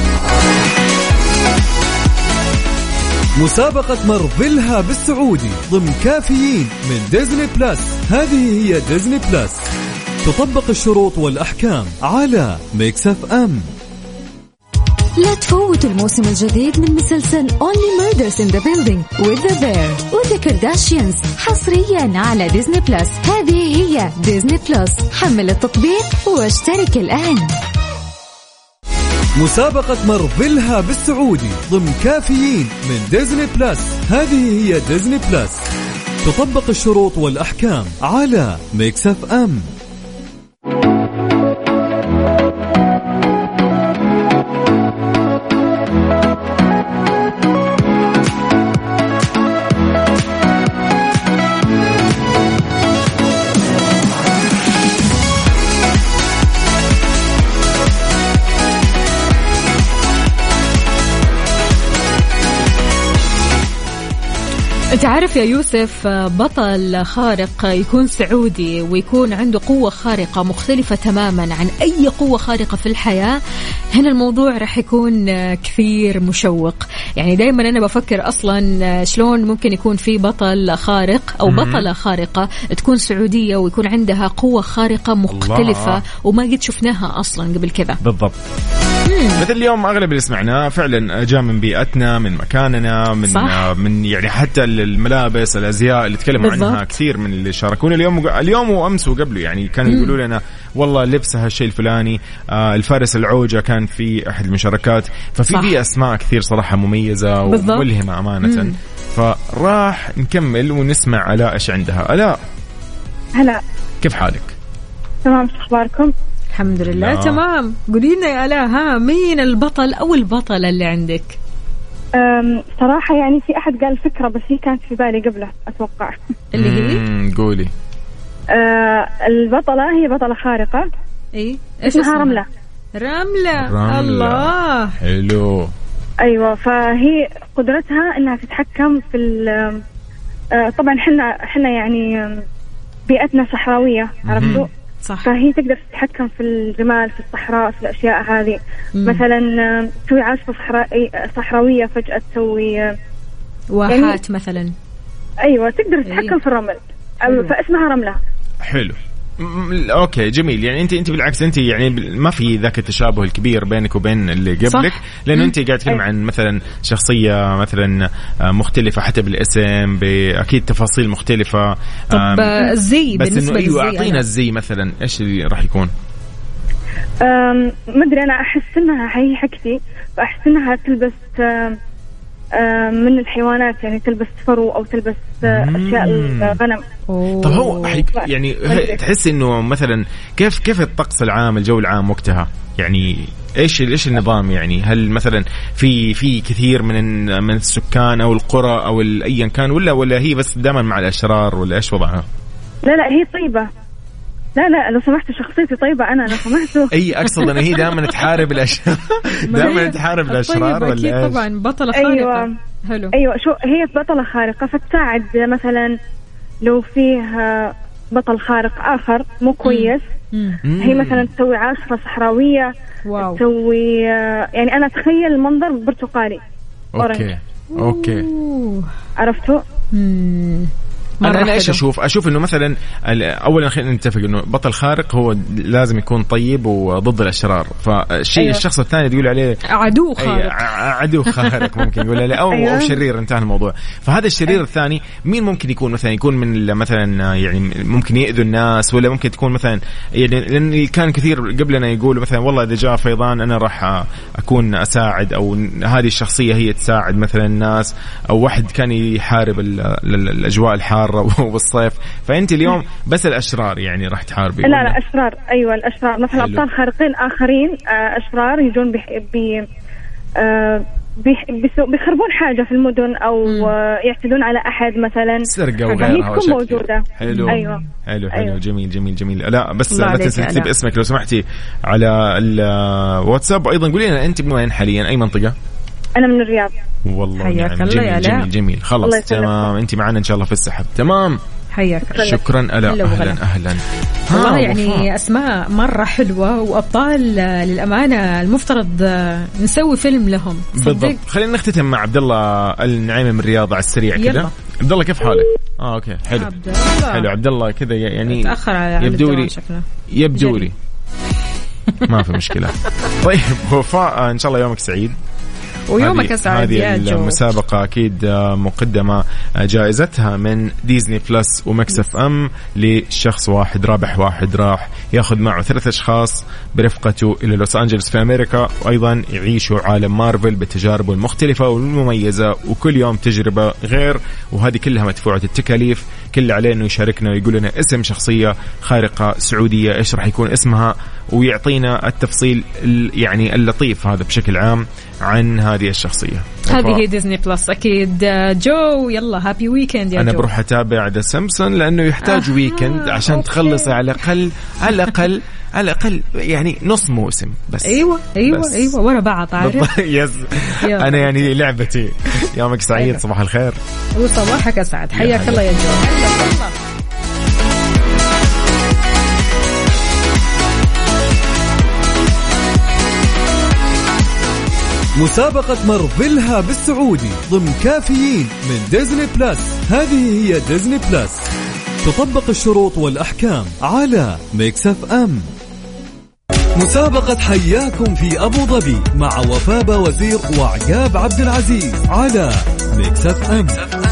مسابقة مارفلها بالسعودي ضمن كافيين من ديزني بلس. هذه هي ديزني بلس، تطبق الشروط والأحكام على ميكس اف ام. لا تفوتوا الموسم الجديد من مسلسل Only Murders in the Building with the Bear وذا كارداشيانز حصريا على ديزني بلس. هذه هي ديزني بلس، حمل التطبيق واشترك الآن. مسابقة مارفلها بالسعودي ضمن كافيين من ديزني بلس. هذه هي ديزني بلس، تطبق الشروط والأحكام على ميكس اف ام. تعرف يا يوسف بطل خارق يكون سعودي ويكون عنده قوة خارقة مختلفة تماما عن أي قوة خارقة في الحياة، هنا الموضوع رح يكون كثير مشوق. يعني دايما أنا بفكر أصلا شلون ممكن يكون في بطل خارق أو بطلة خارقة تكون سعودية ويكون عندها قوة خارقة مختلفة الله. وما قد شفناها أصلا قبل كذا. بالضبط. مثل اليوم أغلب اللي سمعناه فعلا جاء من بيئتنا، من مكاننا، من يعني حتى الملابس، الأزياء اللي تكلموا عنها كثير من اللي شاركونا اليوم وأمس وقبله. يعني كانوا يقولوا لنا والله لبسها الشيء الفلاني. الفارس العوجة كان في أحد المشاركات. ففي أسماء كثير صراحة مميزة وملهمة أمانة. فراح نكمل ونسمع آلاء إيش عندها. آلاء، هلا، كيف حالك؟ تمام، شو أخباركم؟ الحمد لله تمام. قولي لنا يا آلاء، مين البطل أو البطلة اللي عندك؟ صراحة يعني في أحد قال فكرة بس هي كانت في بالي قبله أتوقع. اللي هي قولي. البطلة هي بطلة خارقة. إيه، اسمها رملة. رملة. الله، حلو. أيوة، فهي قدرتها إنها تتحكم في طبعا حنا يعني بيئتنا صحراوية، عرفتوا؟ صح. فهي تقدر تتحكم في الجمال، في الصحراء، في الأشياء هذه. مثلا تسوي عاصفة صحراوية فجأة تسوي واحات يعني مثلا. أيوة، تقدر تتحكم في الرمل. فاسمها رملة. حلو. اوكي، جميل. يعني انت بالعكس، انت يعني ما في ذاك التشابه الكبير بينك وبين اللي قبلك، لانه انت قاعد تتكلم عن مثلا شخصيه مثلا مختلفه حتى بالاسم، باكيد تفاصيل مختلفه. طب الزي بس بالنسبه للزي، اعطينا الزي مثلا، ايش اللي راح يكون؟ ما ادري، انا احس انها هي حكتي، فاحس انها تلبس من الحيوانات، يعني تلبس فرو أو تلبس أشياء الغنم. طب هو يعني تحس إنه مثلا كيف الطقس العام، الجو العام وقتها، يعني إيش النظام؟ يعني هل مثلا في كثير من السكان أو القرى أو أيا كان، ولا هي بس دائما مع الأشرار، ولا إيش وضعها؟ لا هي طيبة. لا لو سمحت، شخصيتي طيبة أنا لو سمحت. أي أقصد أن هي دائما تحارب الأشرار. دائما تحارب الأشرار ولا إيش؟ طبعا بطلة خارقة. أيوة. حلو. أيوة، شو هي بطلة خارقة، فتساعد مثلا لو فيه بطل خارق آخر مو كويس. هي مثلا تسوي عاصفة صحراوية. واو. تسوي يعني أنا أتخيل المنظر برتقالي. أوكي. عرفتوا؟ أنا إيش أشوف إنه مثلا أولا خلينا نتفق إنه بطل خارق هو لازم يكون طيب وضد الأشرار. فالشيء أيوة. الشخص الثاني يقول عليه عدو خارق ممكن يقول عليه أو شرير، انتهى الموضوع. فهذا الشرير الثاني مين ممكن يكون؟ مثلا يكون من مثلا يعني ممكن يأذوا الناس، ولا ممكن تكون مثلا يعني، لأن كان كثير قبلنا يقولوا مثلا والله إذا جاء فيضان أنا راح أكون أساعد، أو هذه الشخصية هي تساعد مثلا الناس، أو واحد كان يحارب الأجواء الحارة والصيف. فأنت اليوم بس الأشرار يعني راح تحاربي؟ لا أشرار. أيوة الأشرار، مثلا أبطال خارقين آخرين أشرار يجون بيخربون حاجة في المدن، أو يعتدون على أحد مثلا، سرقة وغيرها، تكون موجودة. حلو. أيوة. حلو. جميل. لا بس لا تنسي تكتب اسمك لو سمحتي على الواتساب. وأيضا قولي لنا أنت من وين حاليا، أي منطقة؟ أنا من الرياض. والله نعم. جميل. خلاص تمام، انت معنا ان شاء الله في السحب. تمام، حياك. شكرا ألا. أهلا. والله يعني أسماء مرة حلوة وأبطال للأمانة، المفترض نسوي فيلم لهم. بالضبط. خلينا نختتم مع عبد الله النعيمي من الرياض على السريع كذا. عبد الله كيف حالك؟ اوكي، حلو عبد الله كذا، يعني تأخر على يبدو لي ما في مشكلة. طيب وفاء، ان شاء الله يومك سعيد ويومك سعيد. هذه المسابقة أكيد مقدمة جائزتها من ديزني بلس ومكس اف ام لشخص واحد، رابح واحد راح ياخذ معه 3 أشخاص برفقته إلى لوس أنجلس في أمريكا، وأيضا يعيشوا عالم مارفل بتجاربه المختلفة والمميزة، وكل يوم تجربة غير، وهذه كلها مدفوعة التكاليف. كل عليه إنه يشاركنا ويقول لنا اسم شخصية خارقة سعودية، إيش راح يكون اسمها، ويعطينا التفصيل يعني اللطيف هذا بشكل عام عن هذه الشخصية. هذه هي ديزني بلس أكيد. جو يلا هابي ويكند يا أنا جو. بروح أتابع ذا سيمبسون لأنه يحتاج ويكند عشان تخلص على الأقل يعني نص موسم بس. أيوة ورا بعض عارف. يس أنا يعني لعبتي. يومك سعيد. صباح الخير وصباحك أسعد. حياك الله يا جو. مسابقة مرفلها بالسعودي ضمن كافيين من ديزني بلس. هذه هي ديزني بلس، تطبق الشروط والأحكام على ميكس اف ام. مسابقة حياكم في أبو ظبي مع وفاء وزير وعقاب عبد العزيز على ميكس اف ام.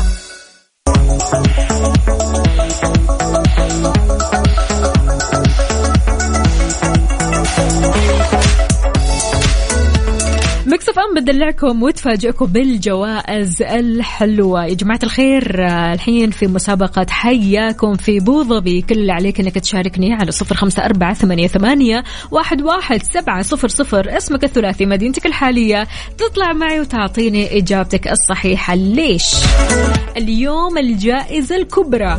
ميكس اف ام بدلعكم وتفاجئكم بالجوائز الحلوة يا جماعة الخير. الحين في مسابقة حياكم في أبو ظبي، كل اللي عليك انك تشاركني على 0548811700 اسمك الثلاثي مدينتك الحالية، تطلع معي وتعطيني إجابتك الصحيحة. ليش اليوم الجائزة الكبرى؟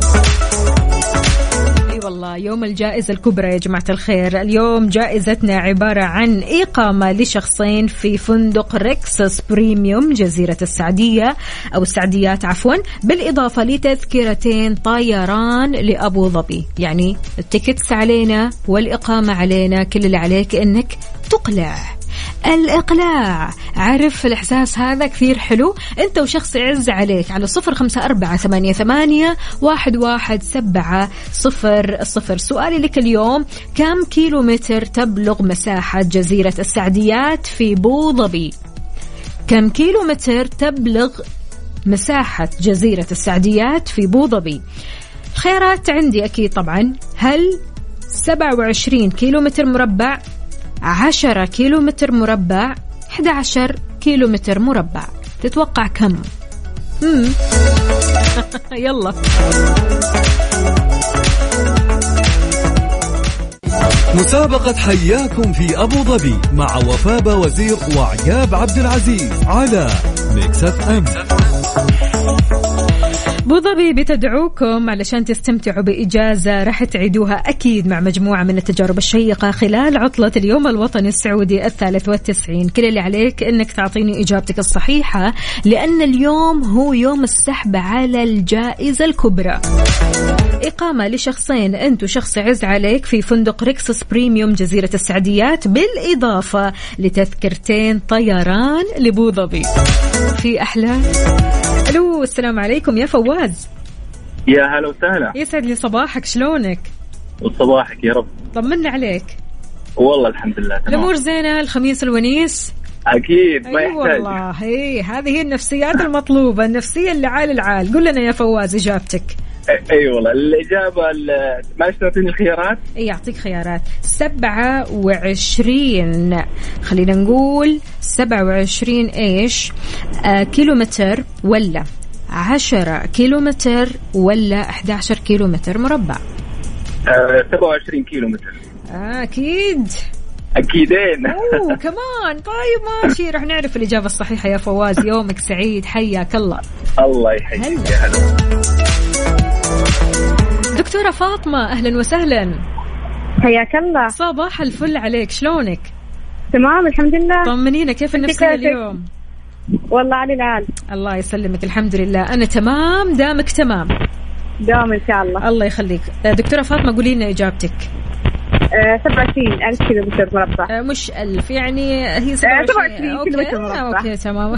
والله يوم الجائزة الكبرى يا جماعة الخير. اليوم جائزتنا عبارة عن إقامة لشخصين في فندق ريكسوس بريميوم جزيرة السعدية أو السعديات عفوا، بالإضافة لتذكرتين طيران لأبو ظبي. يعني التيكتس علينا والإقامة علينا، كل اللي عليك إنك تقلع. الإقلاع، عارف الإحساس هذا كثير حلو. أنت وشخص يعز عليك على 0548811700. سؤالي لك اليوم، كم كيلومتر تبلغ مساحة جزيرة السعديات في أبو ظبي؟ كم كيلومتر تبلغ مساحة جزيرة السعديات في أبو ظبي؟ الخيارات عندي أكيد طبعا، هل 27 كيلومتر مربع، 10 كيلومتر مربع، 11 كيلومتر مربع؟ تتوقع كم؟ يلا مسابقة حياكم في أبو ظبي مع وفاء وزير وعقاب عبد العزيز على ميكس اف ام. أبو ظبي بتدعوكم علشان تستمتعوا بإجازة راح تعيدوها أكيد مع مجموعة من التجارب الشيقة خلال عطلة اليوم الوطني السعودي 93. كل اللي عليك إنك تعطيني إجابتك الصحيحة، لأن اليوم هو يوم السحب على الجائزة الكبرى. إقامة لشخصين، أنت وشخص يعز عليك في فندق ريكسوس بريميوم جزيرة السعديات، بالإضافة لتذكرتين طيران لأبو ظبي. في أحلى. ألو السلام عليكم يا فواز. يا هلا وسهلا. يسعد لي صباحك، شلونك؟ وصباحك يا رب. طمنا عليك. والله الحمد لله تمام. الأمور زينة، الخميس الونيس؟ أكيد ما يحتاج. والله هذه هي النفسيات المطلوبة، النفسية اللي عال العال. قل لنا يا فواز إجابتك. أي والله الإجابة ما تعطيني الخيارات؟ يعطيك خيارات. 27 خلينا نقول 27 إيش كيلومتر، ولا 10 كيلومتر، ولا 11 كيلومتر مربع؟ 27 كيلومتر. أكيد أكيدين. كمان. طيب ماشي، رح نعرف الإجابة الصحيحة يا فواز. يومك سعيد، حياك الله. الله يحييك. يا هلا. دكتورة فاطمة أهلا وسهلا. حياك الله. صباح الفل عليك، شلونك؟ تمام الحمد لله. طمنينا كيف النفسية اليوم؟ والله على العال. الله يسلمك، الحمد لله أنا تمام. دامك تمام؟ دام إن شاء الله. الله يخليك. دكتورة فاطمة قولي لنا إجابتك. 27,000 كيلومتر مربع. مش 1000 يعني، هي 27 كيلومتر مربع. أوكي تمام.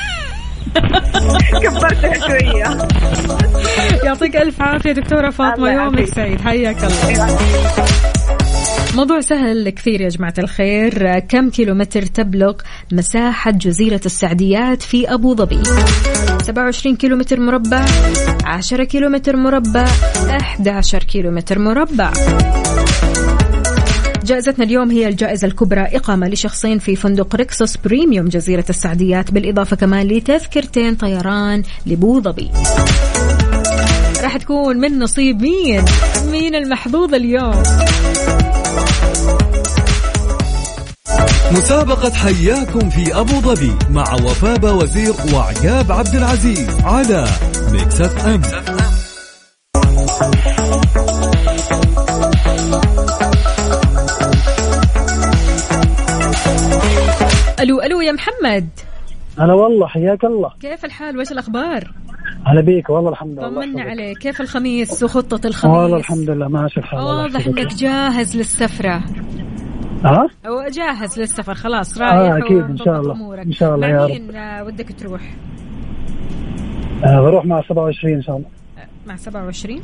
كبرتها شوية. يعطيك ألف عافية دكتورة فاطمة، يومك سعيد، حياك الله. موضوع سهل كثير يا جماعة الخير. كم كيلومتر تبلغ مساحة جزيرة السعديات في أبو ظبي؟ 27 كيلومتر مربع، 10 كيلومتر مربع، 11 كيلومتر مربع؟ جائزتنا اليوم هي الجائزة الكبرى، إقامة لشخصين في فندق ريكسوس بريميوم جزيرة السعديات، بالإضافة كمان لتذكرتين طيران لأبو ظبي. راح تكون من نصيب مين المحظوظ اليوم؟ مسابقة حياكم في أبو ظبي مع وفاء وزير وعقاب عبد العزيز على ميكس اف ام. الو يا محمد. هلا والله، حياك الله. كيف الحال وايش الاخبار؟ هلا بيك والله الحمد لله. طمنا عليك، كيف الخميس وخطة الخميس؟ والله الحمد لله ماشي الحال. واضح انك جاهز للسفرة. أو جاهز للسفر خلاص رايح. اكيد ان شاء الله ان شاء الله يا رب. مين ودك تروح؟ بروح مع 27 ان شاء الله. مع 27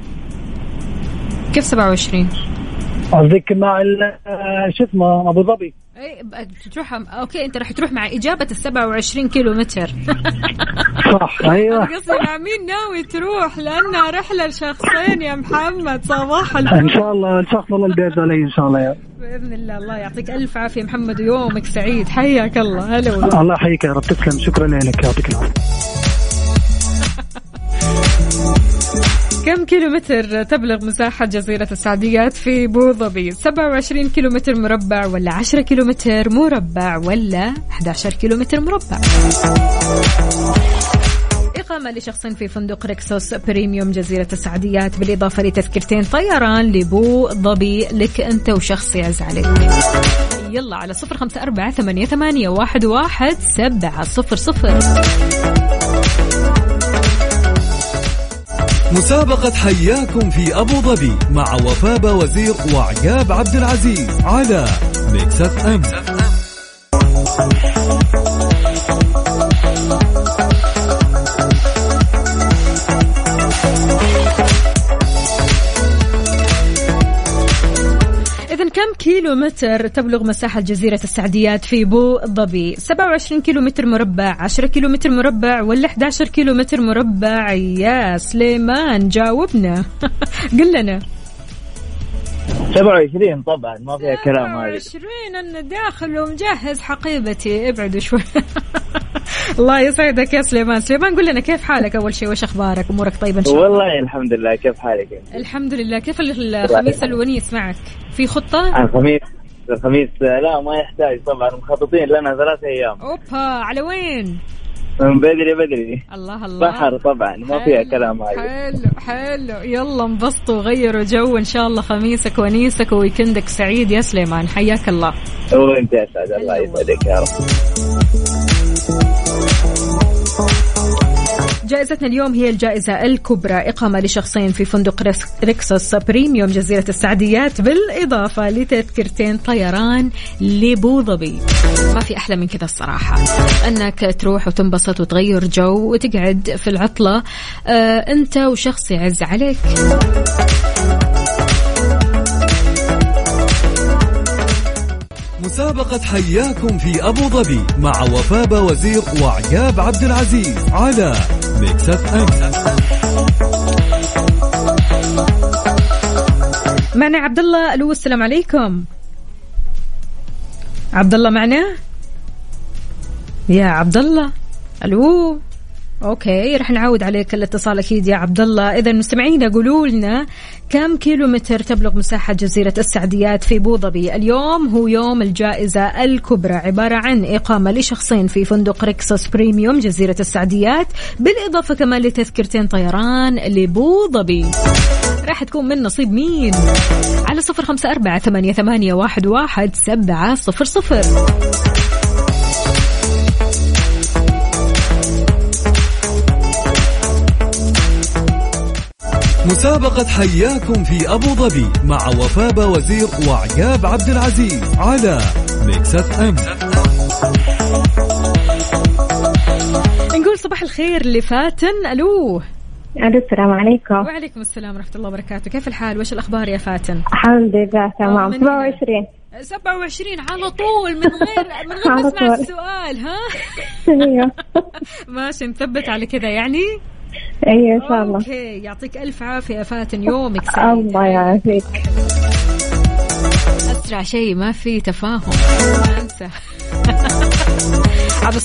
كيف 27؟ قصدك مع شو اسمه ابو ظبي. اي تروح اوكي، انت راح تروح مع اجابه ال 27 كيلو متر. صح ايوه. قصدي مع مين ناوي تروح؟ لانها رحله لشخصين يا محمد. صباح الفل. ان شاء الله ان شاء الله البيت علي ان شاء الله يا باذن الله. الله يعطيك الف عافيه محمد ويومك سعيد. حياك الله. هلا الله يحييك يا رب. تسلم، شكرا لك، يعطيك العافيه. كم كيلومتر تبلغ مساحة جزيرة السعديات في أبو ظبي؟ 27 كيلومتر مربع ولا 10 كيلومتر مربع ولا 11 كيلومتر مربع؟ إقامة لشخصين في فندق ريكسوس بريميوم جزيرة السعديات بالإضافة لتذكرتين طيران لأبو ظبي لك أنت وشخص يعز عليك. يلا على 0548811700. مسابقة حياكم في أبو ظبي مع وفاء وزير وعقاب عبد العزيز على ميكس اف ام. كم كيلو متر تبلغ مساحة جزيرة السعديات في أبو ظبي؟ 27 كيلو متر مربع، 10 كيلو متر مربع ولا 11 كيلو متر مربع؟ يا سليمان جاوبنا. قل لنا. 27 طبعا ما فيها كلام. 27 أنا داخل ومجهز حقيبتي. ابعدوا شوي. الله يسعدك يا سليمان. سليمان قل لنا كيف حالك أول شيء، وش أخبارك؟ أمورك طيبة إن شاء الله؟ والله الحمد لله. كيف حالك؟ الحمد لله. كيف الخميس الونيس معك؟ في خطة؟ الخميس لا ما يحتاج طبعا، مخططين لنا 3 أيام. أوبا، على وين؟ من بدري. الله بحر طبعا ما فيها كلام. حلو. يلا انبسطوا وغيروا جو إن شاء الله. خميسك ونيسك وويكندك سعيد يا سليمان. حياك الله. وانت يا سعد. الله يسعدك يا رب. جائزتنا اليوم هي الجائزة الكبرى، إقامة لشخصين في فندق ريكسوس بريميوم جزيرة السعديات بالإضافة لتذكرتين طيران لأبو ظبي. ما في أحلى من كذا الصراحة، أنك تروح وتنبسط وتغير جو وتقعد في العطلة أنت وشخص يعز عليك. مسابقة حياكم في أبو ظبي مع وفاء وزير وعقاب عبد العزيز على ميكس اف ام. معنا عبد الله. الو السلام عليكم. عبد الله معنا يا عبد الله؟ الو. اوكي رح نعود عليك الاتصال اكيد يا عبد الله. اذا مستمعينا قولوا لنا كم كيلومتر تبلغ مساحة جزيرة السعديات في أبو ظبي؟ اليوم هو يوم الجائزة الكبرى، عبارة عن إقامة لشخصين في فندق ريكسوس بريميوم جزيرة السعديات بالإضافة كمان لتذكرتين طيران لأبو ظبي. راح تكون من نصيب مين؟ على 0548811700. مسابقة حياكم في أبو ظبي مع وفاء وزير وعقاب عبد العزيز على ميكس اف ام. نقول صباح الخير لفاتن. الو السلام عليكم. وعليكم السلام ورحمة الله وبركاته. كيف الحال؟ وش الأخبار يا فاتن؟ الحمد لله تمام. 27 على طول من غير نسمع السؤال. ها ايوه ماشي نثبت على كذا يعني. ايوه ان شاء الله. اوكي يعطيك الف عافيه يا فاتن. يومك سعيد. الله يعافيك. اسرع شيء ما في تفاهم. انسى. على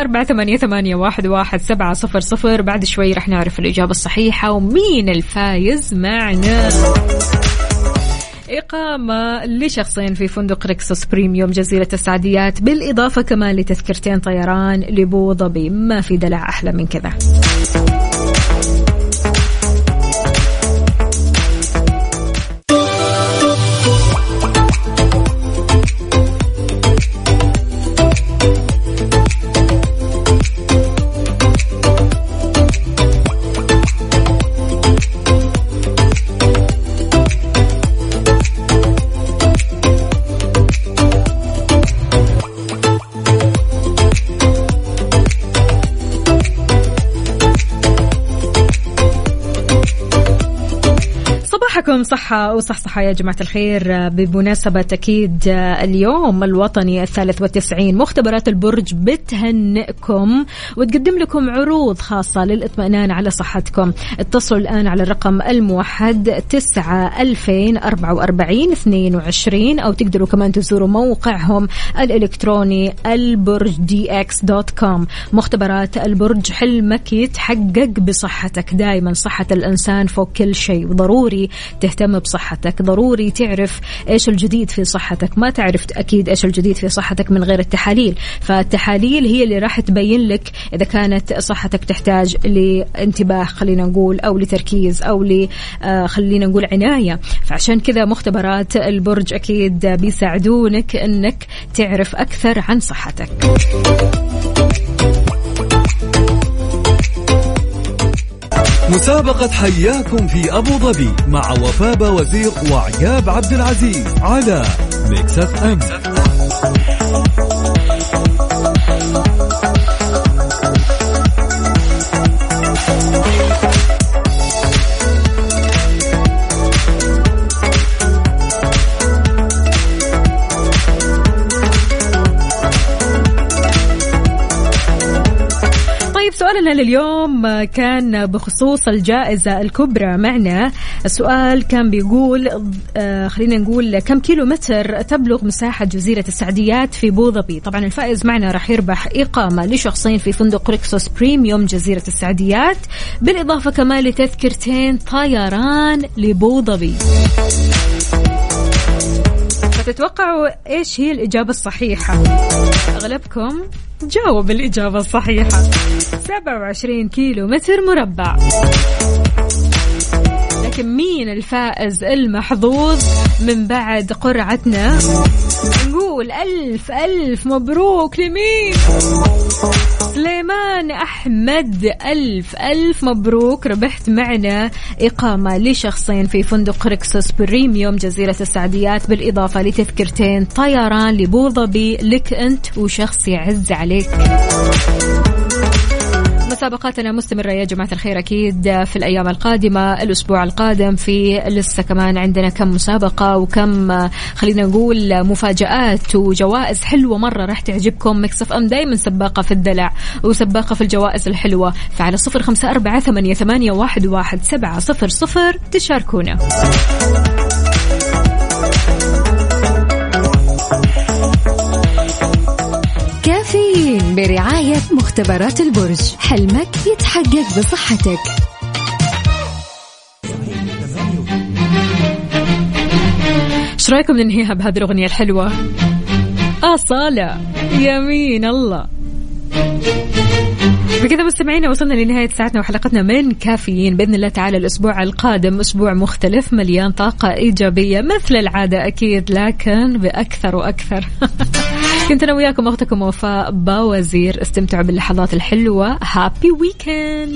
0548811700. بعد شوي رح نعرف الإجابة الصحيحة ومين الفايز معنا. إقامة لشخصين في فندق ريكسوس بريميوم جزيرة السعديات، بالإضافة كمان لتذكرتين طيران لأبو ظبي. ما في دلع أحلى من كذا. صباحكم صحة وصحصحة يا جماعة الخير. بمناسبة أكيد اليوم الوطني 93 مختبرات البرج بتهنئكم وتقدم لكم عروض خاصة للإطمئنان على صحتكم. اتصلوا الآن على الرقم الموحد 9-2044-22 أو تقدروا كمان تزوروا موقعهم الإلكتروني البرج.dx.com. مختبرات البرج، حلمك يتحقق بصحتك. دائما صحة الإنسان فوق كل شيء، وضروري تهتم بصحتك، ضروري تعرف إيش الجديد في صحتك. ما تعرف أكيد إيش الجديد في صحتك من غير التحاليل، فالتحاليل هي اللي راح تبين لك إذا كانت صحتك تحتاج لانتباه خلينا نقول، أو لتركيز، أو خلينا نقول عناية. فعشان كذا مختبرات البرج أكيد بيساعدونك أنك تعرف أكثر عن صحتك. مسابقة حياكم في أبو ظبي مع وفاء وزير وعقاب عبد العزيز على ميكس اف ام. سؤالنا لليوم كان بخصوص الجائزة الكبرى معنا. السؤال كان بيقول خلينا نقول كم كيلو متر تبلغ مساحة جزيرة السعديات في أبو ظبي. طبعا الفائز معنا راح يربح إقامة لشخصين في فندق ريكسوس بريميوم جزيرة السعديات، بالإضافة كمان لتذكرتين طيران لأبو ظبي. فتتوقعوا إيش هي الإجابة الصحيحة؟ أغلبكم جاوب الإجابة الصحيحة 27 كيلو متر مربع. لكن مين الفائز المحظوظ من بعد قرعتنا؟ نقول ألف ألف مبروك لمين؟ سليمان أحمد، ألف ألف مبروك، ربحت معنا إقامة لشخصين في فندق ريكسوس بريميوم جزيرة السعديات، بالإضافة لتذكرتين طيران لأبو ظبي لك أنت وشخص يعز عليك. مسابقاتنا مستمرة يا جماعة الخير أكيد في الأيام القادمة. الأسبوع القادم في لسه كمان عندنا كم مسابقة وكم خلينا نقول مفاجآت وجوائز حلوة مرة راح تعجبكم. ميكس اف ام دايما سباقة في الدلع وسباقة في الجوائز الحلوة. فعلى 0548811700 تشاركونا. كافيين برعاية مختبرات البرج، حلمك يتحقق بصحتك. ايش رايكم ننهيها بهذه الأغنية الحلوة؟ أصالة يمين الله. بكذا مستمعينا وصلنا لنهاية ساعتنا وحلقتنا من كافيين. بإذن الله تعالى الأسبوع القادم أسبوع مختلف مليان طاقة إيجابية مثل العادة أكيد، لكن بأكثر وأكثر. كنت أنا وياكم أختكم وفاء باوزير. استمتعوا باللحظات الحلوة. هابي ويكند.